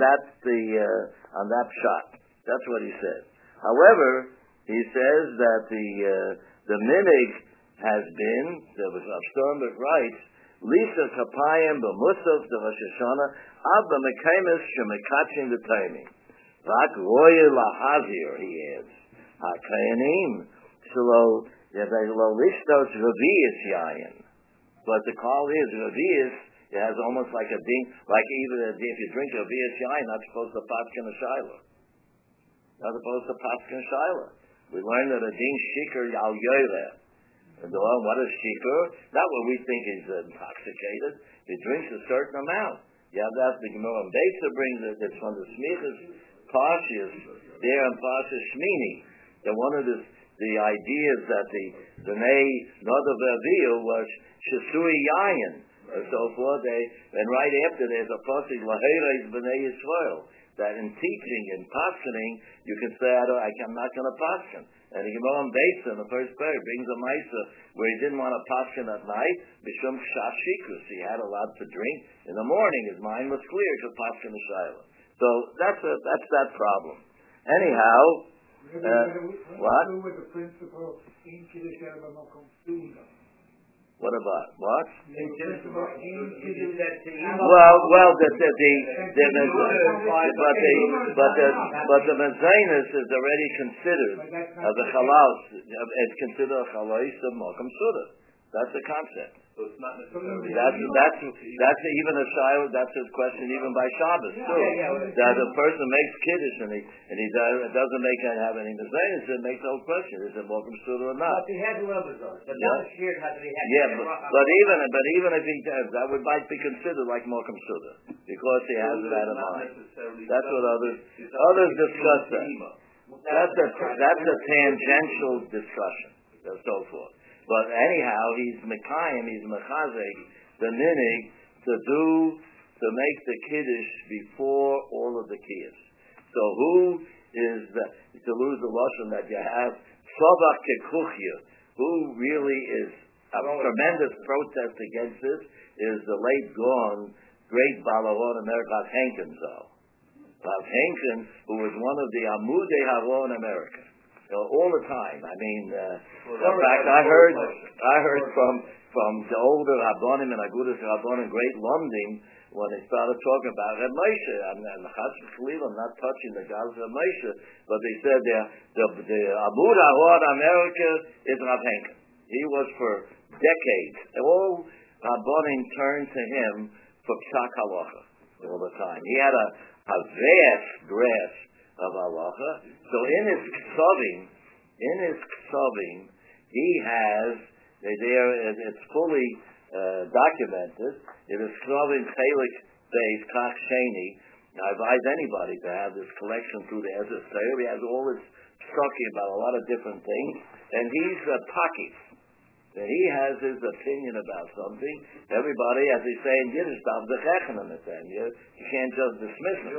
that shot. That's what he said. However, he says that the minig has been, there was Abstorm writes, Lisa Kapayim b'musaf the Rosh Hashanah Abba Mekaymis shemekachim the Taimim. Rak roye lahazir, he adds. HaKayanim shelo lishtos revius yayin. But the call is revius, it has almost like a ding, like even if you drink revius yayin, not supposed to paskin a shilah. Not supposed to paskin a shilah. We learned that a ding shikar yal yoyre. And what is shikar? Not what we think is intoxicated. He drinks a certain amount. You have that, the Gemara Beitza brings it, it's from the Smichas Parshas, there in Parshas Shmini. That one of the ideas that the Bnei Nadav Avihu was Shesui Yayin, and so forth. And right after there's a pasuk Laheres Bnei Yisrael, that in teaching and paskening, you can say, I'm not going to pasken. And the Gemara on Beis in the first pair brings a Maisa where he didn't want to paskin at night, Bishum Shashikus. He had allowed to drink. In the morning, his mind was clear to paskin the Shaila. So that's that problem. Anyhow, what? With the principle in Kiddush what about what? Well, but the mezainis is already considered as a halal. It's considered a halais of mokum suda. That's the concept. So it's not necessarily. That's even a shiloh. That's his question, even by Shabbos too. That a person makes kiddush and he doesn't have any mezainis. It makes no question. Is it mokum suda or not? But he had rubbers on it. But not a shear had to be had. Yeah, but even if he does, that would might be considered like mokum suda because he has that in mind. That's what others discuss that. That's a tangential discussion and so forth. But anyhow, he's mekayim, he's mechazek, the minig to make the kiddush before all of the kiyas. So who is to lose the lashon that you have savach kekuchya? Who really is a tremendous protest against this is the late gone great Balahon America Rav Henkin Zal. Rav Henkin, who was one of the Amudei Haro in America. All the time. I mean, in fact, I heard from the older Rabbonim and Agudas Rabbonim, great London, when they started talking about Reb Moshe, and Chas v'Chalil, I'm not touching the guys of Reb Moshe, but they said the Amud Haro in America is Rav Henkin. He was for decades. All Rabbonim turned to him for Psak Halacha all the time. He had a vast grasp of halacha. So in his ksavim, he has it's fully documented. It is ksavim chelik beis kach sheni. I advise anybody to have this collection through the Ezra Seir. He has all this talking about a lot of different things, and he's a pakif. He has his opinion about something. Everybody, as they say in Yiddish, stops the chechem on it. Then you can't just dismiss him.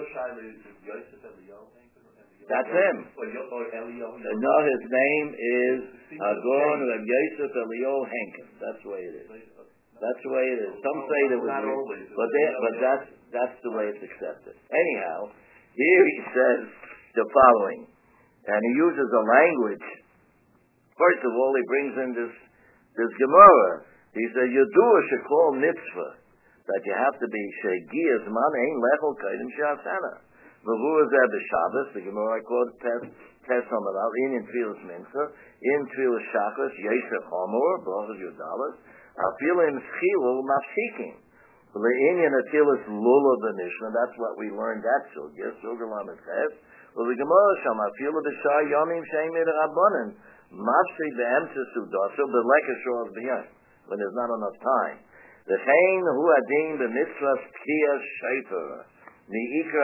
That's him. No, his name is Hagon Reb Yosef Elio Henkin. That's the way it is. That's the way it is. Some say that but that's the way it's accepted. Anyhow, here he says the following, and he uses a language. First of all, he brings in this Gemara. He says, "Yedua shekol mitzvah that you have to be shegias man ein lechol kaidim she'asana." V'hu zeh b'Shabbos, the Gemara quotes Tes Hamalal, in Tfilas Mincha, in Tfilas Shachos, Yosef Hamor, Brachos Yudalas, Afilim Schilul Mafsikim. Le'inyan Atilas Lula B'Mishnah, that's what we learned that Sugya, Sugalam Tes. Well, the Gemara Sham, Afilim B'Shar Yomim Shein Mid Rabbanan, Mafsi B'Emtza Sudaso, B'Lekashor B'Yam, when there's not enough time. V'chein Hu Adin B'Mitzvah Tkiyas Shaifer. Because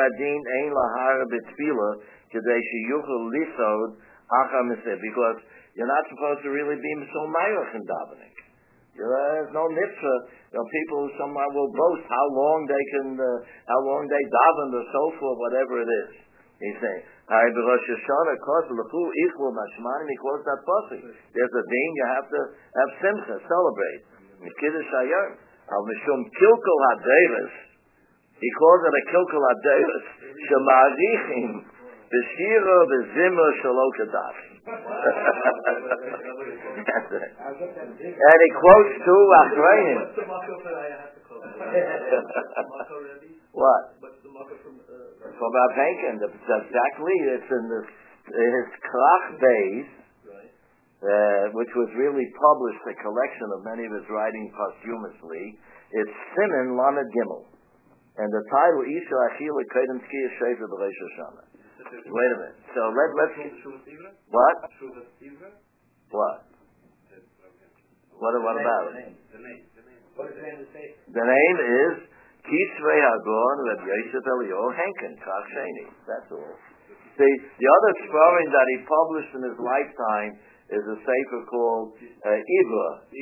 you're not supposed to really be so ma'irach in davening. There's no mitzvah. People somewhere will boast how long they daven or so forth, whatever it is. He's saying, Rosh Hashanah, there's a deen you have to have simcha, celebrate. Kiddush Hayom, al mishum kilkul hadeves. He calls it a kilkul hadeves. Shemarichim b'shira b'zimra shelo kadaf. And he quotes two Achrayim. What? From Rav Henkin. Exactly. It's in his Krach Beis, which was really published, a collection of many of his writings posthumously. It's Siman Lamed Gimel. And the title, Isha Achila Kedem Tkiyah Shefer B'Rosh Hashanah. Wait a minute. So let's... What? What? What about it? The name is Kisvei Hagon Reb Yosef Elio Henkin, Kach Sheni. That's all. See, the other sparring that he published in his lifetime is a sefer called Ivra. He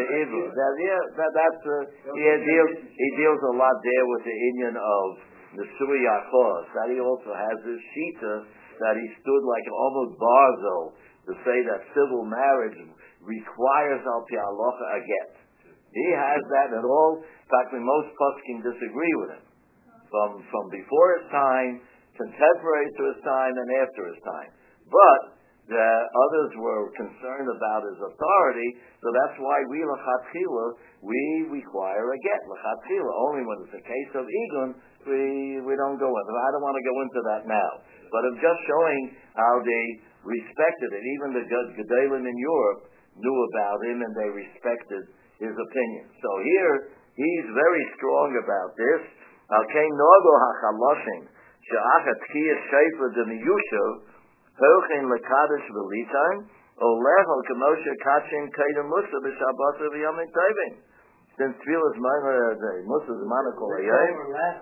deals a lot there with the Indian of the Surya cause. That he also has this shita that he stood like almost Barzo to say that civil marriage requires al pi halacha a get. He has that at all. In fact, most poskim disagree with him. From before his time, contemporary to his time, and after his time. But the others were concerned about his authority, so that's why we lechatchila require a get lechatchila. Only when it's a case of igun we don't go into. I don't want to go into that now, but I'm just showing how they respected it. Even the Gedolim in Europe knew about him and they respected his opinion. So here he's very strong about this. Okay, nogo hachaloshin she'achat kiyas sheifa demiyushav Hochen lekadish v'litain, olechol k'moshe kachin kaidem musa b'shabbat v'yomim tovim. Since tefillas musa zmanakol hayom.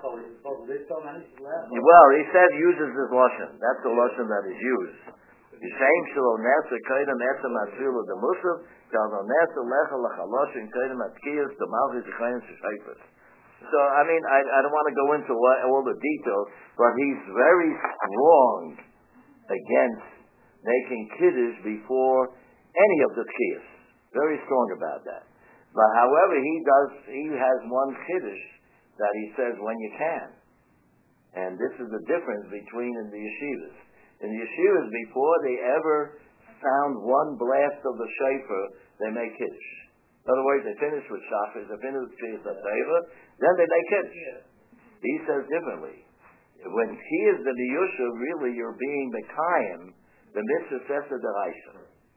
Well, he said uses his lashon. That's the lashon that is used. Yishaim shelo nesa kaidem esem atfilah the musa, shalo nesa lechol lechaloshin kaidem atkiyas the malchus zechayim sheshayfas. So, I mean, I don't want to go into all the details, but he's very strong against making kiddush before any of the tkiyas. Very strong about that. But however, he has one kiddush that he says when you can. And this is the difference between in the yeshivas. In the yeshivas, before they ever sound one blast of the shofar, they make kiddush. In other words, they finish with shachar, they finish with tkiyas ateva, then they make kiddush. He says differently. When he is the Yusha, really you're being Mekayim, the mitzvah sesa deraisa.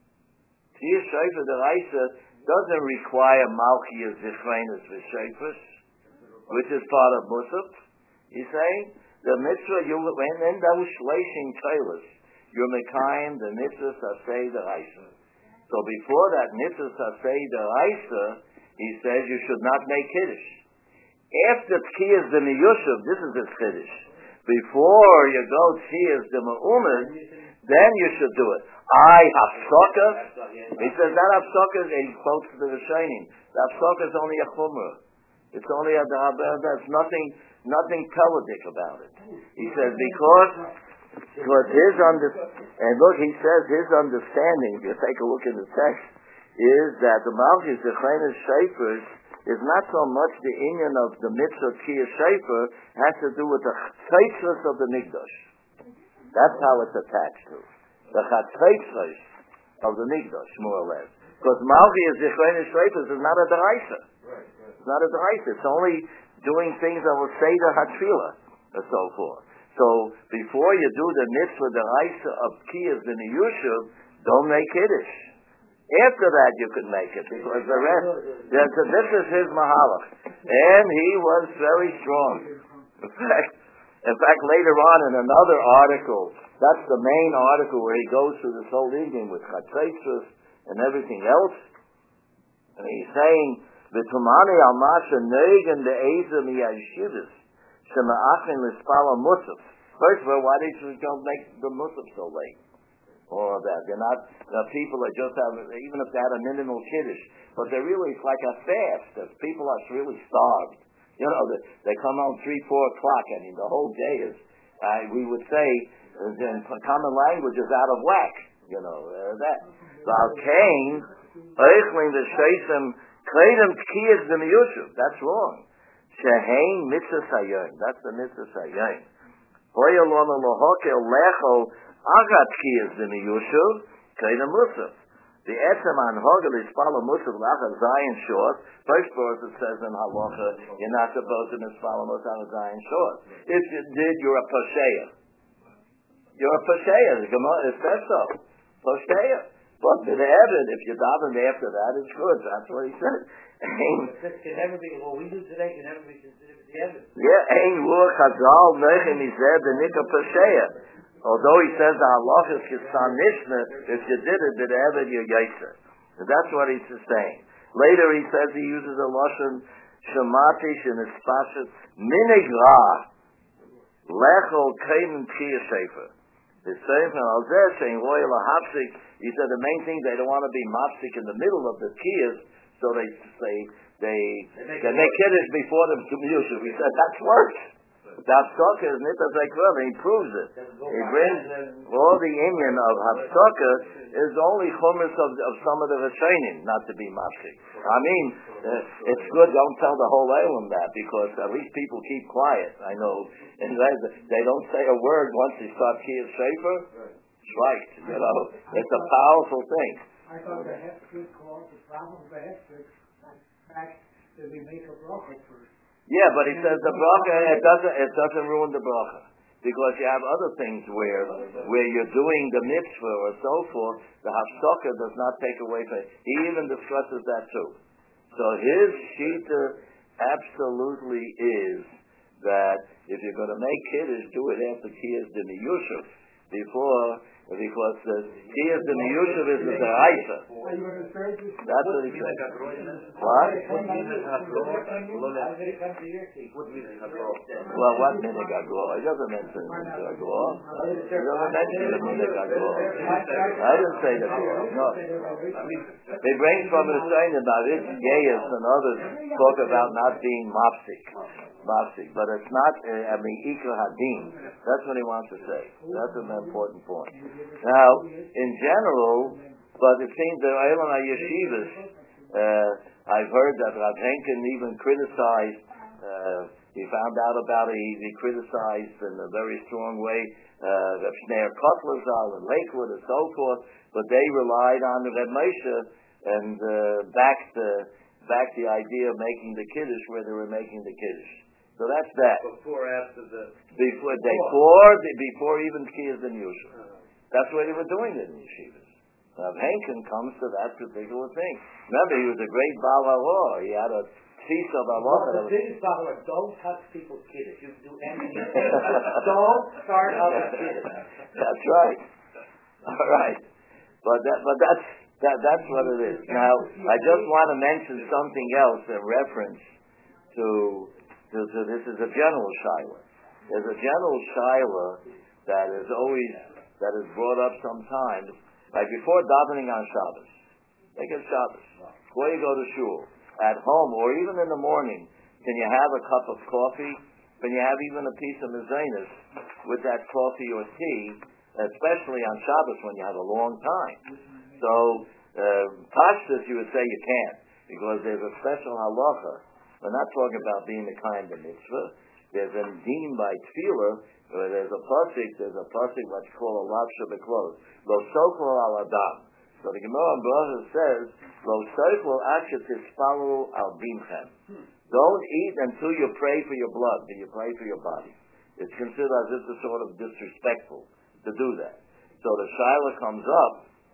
Tiyas sheifa deraisa doesn't require malchiyas zichreinus v'sheifus, which is part of musaf. He's saying the mitzvah when in those shleishim teilas, you're Mekayim the mitzvah sasei deraisa. So before that mitzvah sasei deraisa, he says you should not make kiddush. After tkiyas the Yusha, this is his kiddush. Before you go tziyas the ma'umad, then you should do it. Hafsaka. He says that hafsaka, and he quotes the Rishonim. The hafsaka is only a chumrah. It's only a there's nothing pelodic about it. He says because his and look, he says his understanding. If you take a look in the text, is that the malchus the chaynes shayfers is not so much the inyan of the mitzvah kiyas shayfer, has to do with the chatzos of the mikdash. That's how it's attached to the chatzos of the mikdash, more or less. Because malchus the chaynes shayfers is not a deraisa. It's not a deraisa. It's only doing things that will say the hatfila and so forth. So before you do the mitzvah deraisa of kiyas in the yushuv, don't make kiddush. After that you could make it, because the rest, so this is his mahalach. And he was very strong. In fact, later on in another article, that's the main article where he goes through this whole evening with chatzaitzos and everything else. And he's saying, V'tumani al-masha negen de'eza miyashivas, shema'achin l'spala musaf. First of all, why did you don't make the musaf so late? All of that. They're not, people that just have, even if they had a minimal kiddush, but they're really, it's like a fast. People are really starved. You know, they come home 3-4 o'clock. I mean, the whole day is, we would say, in common language, is out of whack. You know, that. Valkain, Eichling, the Shaisim, Kledem Tkiyas the Miyushuv. That's wrong. Shehain Mitzvah Sayyim. That's the Mitzvah Sayyim. Hoyalon Lohokel Lecho, Agat kiyas the miyushuv, kaidem musaf. The etzem on hogel is follow musaf lachat zayin short. First verse it says in halacha, you're not supposed to follow musaf zayin short. If you did, you're a posheya. You're a posheya. The Gemara it says so. Posheya. But the evid, if you daven after that, it's good. That's what he said. This can never be, what we do today can never be considered the evid. Yeah, ein ruach chazal nechem he said the nika posheya. Although he says the halacha is kisan nishna, if you did it, did ever you're yaitzer. And that's what he's saying. Later he says he uses a lashon shematish and espashet minig ra lechol kaiden tkiyah sefer. The same from Alzer saying royal hapsik. He said the main thing they don't want to be mapsik in the middle of the tkiyahs, so they make kiddush before the Yusuf. He said that's worse. The Hafsaka is Nita Zekrava. He proves it. He brings all the Inyan of Hafsaka is only chumras of some of the Rishonim, not to be mafsik. I mean, it's good. Don't tell the whole Elam that, because at least people keep quiet. I know, and they don't say a word once they start Kiyas Sefer. It's right. You know, it's a powerful thing. I thought the hefker called the problem of the hefker. The fact that we make a bracha first. Yeah, but he says the bracha it doesn't ruin the bracha, because you have other things where you're doing the mitzvah or so forth. The hafsaka does not take away from it. He even discusses that too. So his shita absolutely is that if you're going to make kiddush, do it after kiyas de miyushav, because the kiyas de miyushav is the deraisa. That's what he said. What? Well, what minig agor? He doesn't mention minig agor. He doesn't mention the minig agor. I didn't say that. No. They bring from the saying about it, Gaius and others talk about not being mafsik, but it's not, ikra hadin. That's what he wants to say. That's an important point. Now, in general, but it seems that Eilan HaYeshivas, I've heard that Rav Henkin even criticized, he found out about it, he criticized in a very strong way, Rav Shneir Kotler and Lakewood and so forth, but they relied on the Reb Moshe and backed the idea of making the Kiddush where they were making the Kiddush. So that's that. Before even Kiyas and Yusha. That's what they were doing in yeshivas. Now Henkin comes to that particular thing. Remember, he was a great Baal HaRor. He had a piece of Allah. The thing is, Baal HaRor, don't touch people's kiddush. You can do anything. Don't start up a kiddush. That's right. All right. But that's what it is. Now, I just want to mention something else in reference to this is a general shaila. There's a general shaila that is brought up sometimes, like before davening on Shabbos. Take a Shabbos. Before you go to shul, at home, or even in the morning, can you have a cup of coffee? Can you have even a piece of mezainis with that coffee or tea, especially on Shabbos when you have a long time? So, pashtus, you would say you can't, because there's a special halacha. We're not talking about being the kind of mitzvah. There's a deen by tefillah, where there's a pasuk what's called a lavsha b'klos. Lo sochlo al adam. So the Gemara in Brachos says, Lo sochlo asher tispalu al bimchem. Don't eat until you pray for your blood, and you pray for your body. It's considered as if it's sort of disrespectful to do that. So the shaila comes up,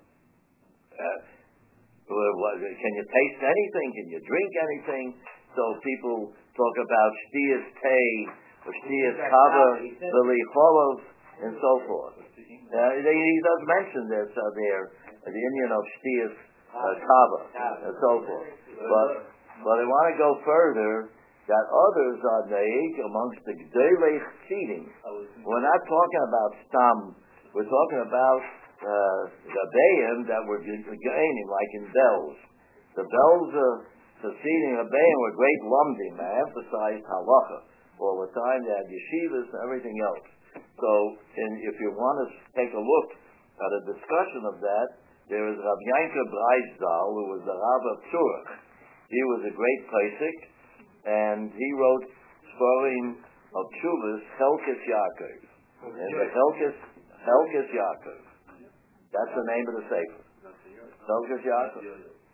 can you taste anything? Can you drink anything? So people talk about shtiyas tei, or shtiyas kava, v'licholov, and so forth. He does mention this there, the Indian of shtiyas kava, and so forth. But I want to go further, that others are naik amongst the gdolei cheating. We're not talking about stam, we're talking about the bayim that were gaining, like in bells. The bells succeeding a bayim were great lumdim. I emphasized halacha all the time. They had yeshivas and everything else. So, if you want to take a look at a discussion of that, there is Rav Yanka Breisdal, who was the Rav of Tzurich. He was a great Pesach, and he wrote Sforim of Tshuvas, Chelkes Yaakov. And the Chelkes Yaakov. That's the name of the sefer. Chelkes Yaakov.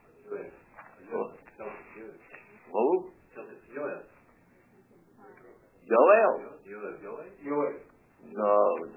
Who? Yoel. No,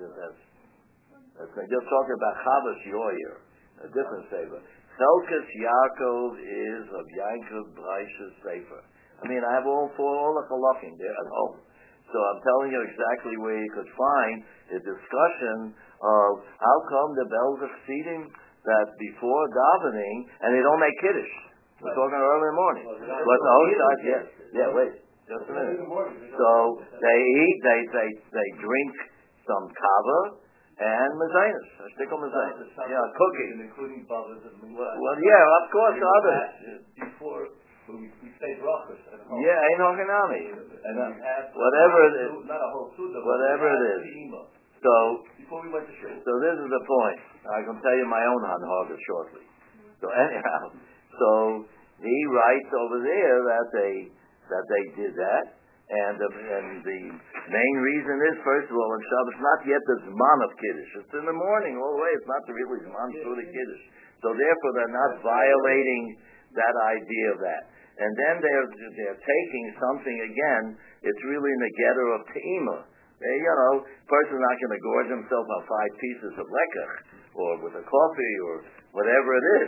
you're talking about Chavos Yoyer, a different sefer. Chelkes Yaakov is of Yankov Breis's sefer. I mean, I have all the halachim there at home. So I'm telling you exactly where you could find a discussion of how come the bells are exceeding that before davening, and they don't make kiddush. We're talking early morning. But the whole time, wait, just a minute. So they eat, they drink some kava and mezainis, shtickle mezainis. Yeah, cookies. Including bavas and Well, yeah, of course, others. Before, we say brachas. Yeah, ain't hochinami. Whatever it is. Not a whole suda. Whatever it is. So, before we went to shul. So this is the point. I can tell you my own hanhaga shortly. So anyhow, so he writes over there that they did that, and the main reason is, first of all, on Shabbos, not yet the Zman of Kiddush. It's in the morning all the way. It's not the really Zman through the Kiddush. So therefore, they're not violating that idea of that. And then they're taking something again. It's really in the getter of Te'ima. Person's not going to gorge himself on 5 pieces of lekach, or with a coffee, or whatever it is,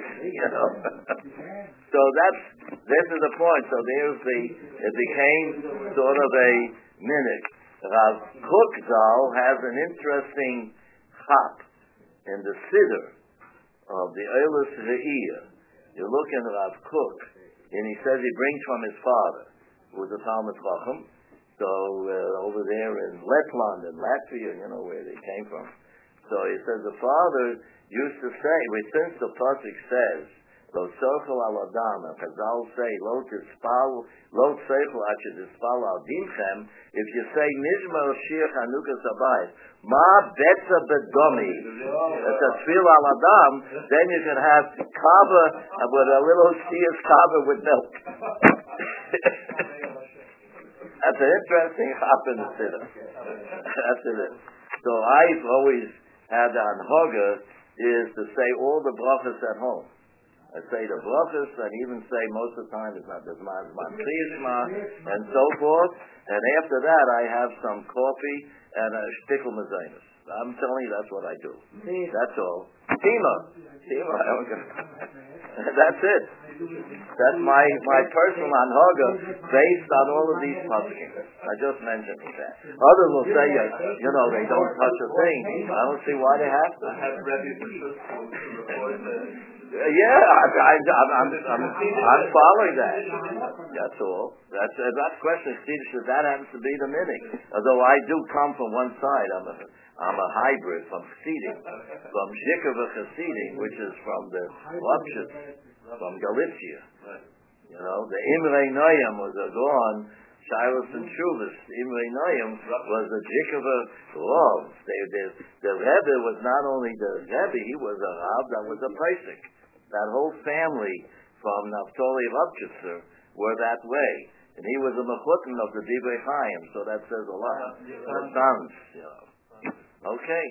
So this is the point. So it became sort of a minute. Rav Kook Zal has an interesting chap in the Siddur of the Eilis Re'iyah. You look in Rav Kook, and he says he brings from his father, who was a Talmud Chacham. So over there in Letland, in Latvia, where they came from. So he says the father used to say, since the pasuk says, "Lo sochel al adam," and Chazal say, "Lo seichel ache tispal al dimchem." If you say Nishma Shir Chanukah Sabayis, Ma Betza Bedomi, it's a tefillah al adam, then you can have kava with a little shears kava with milk. That's an interesting hop in the siddur. That's it. So I've always had the anhaga is to say all the brachas at home. I say the brachas, and even say most of the time it's not the Zman Chiyishma, and so forth. And after that, I have some coffee and a shtickle mezainis. I'm telling you, that's what I do. That's all. Tima. That's it. That's my personal anhaga based on all of these pasukim. I just mentioned that. Others will say, they don't touch a thing. I don't see why they have to. I have read it I'm following that. That's all. That's question. Should that happens to be the minig? Although I do come from one side. I'm a hybrid from Chassidim, from Zhikava Chassidim, which is from the Lopshitz, from Galicia. The Imrei Noyam was a Goan, Shilas and Shuvas. Imrei Noyam was a Zhikava Rav. The Rebbe was not only the Rebbe, he was a Rav that was a Pesach. That whole family from Naftali Lopshitzer were that way. And he was a Mechutin of the Divrei Chaim, so that says a lot. The sons, Okay.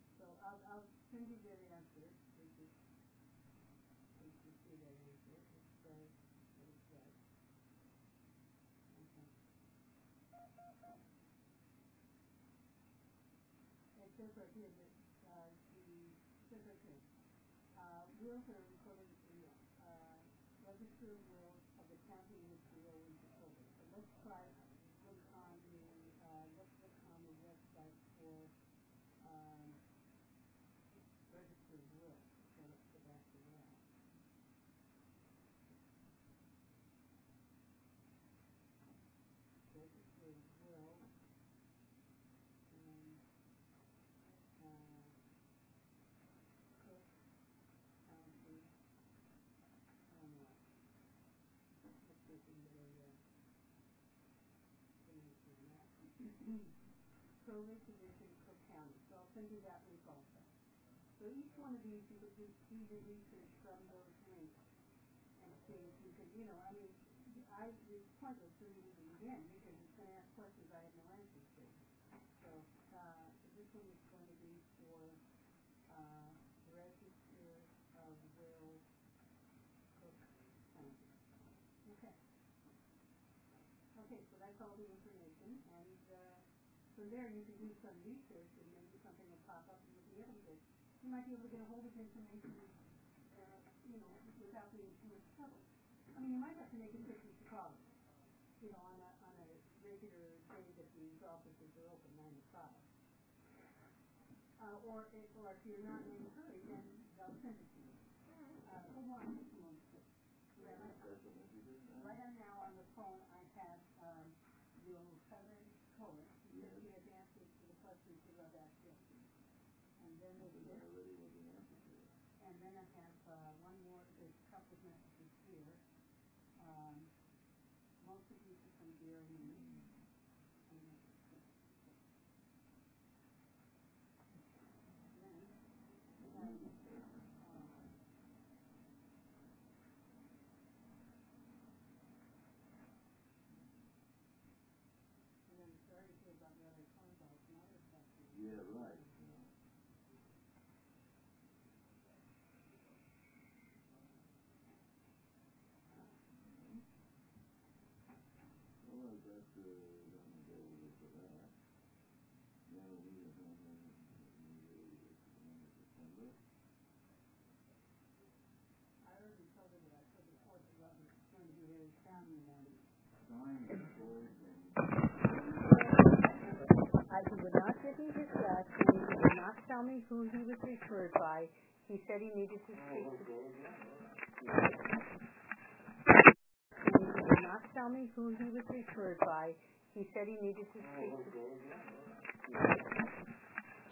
I'll send you the answer. You see that answer. says right here that, says right here, wills that are recorded in the, register of wills of the county in which the will is recorded. So let's try, look on the website for, register of wills. So let's go back to that. Register of wills. And, Cook County, Illinois. Let's see if we can get a, information on that. Probate Division, Cook County. So I'll send you that link also. So each one of these, you could do the research from those links and see if you could, you know, I mean, it's pointless to read it again because it's going to ask questions I have no answers to. So this one is going to be for Register of Wills, Cook County. Okay. Okay, so that's all the information, and from there you can do some research and maybe something will pop up and you'll be able to get, you might be able to get a hold of information, you know, without being too much trouble. I mean, you might have to make a trip to Chicago, you know, on a regular day that these offices are open, 9 to 5. Or if you're not in a hurry, then they'll send it to you. Hold on just a moment. Right now on the phone I have your Southern Cohen. He said he has answers to the questions you have asked yesterday. And then there's this. And then I have one more. There's a couple of messages here. Most of these are from Gary. Yeah, right. Well, that's going to go for that. Then we are going to December. I already told him that I told the court that I was going to be here in town in the morning. He would not give me his last name. He would not tell me who he was referred by. He said he needed to speak to... He would not tell me who he was referred by. He said he needed to speak to...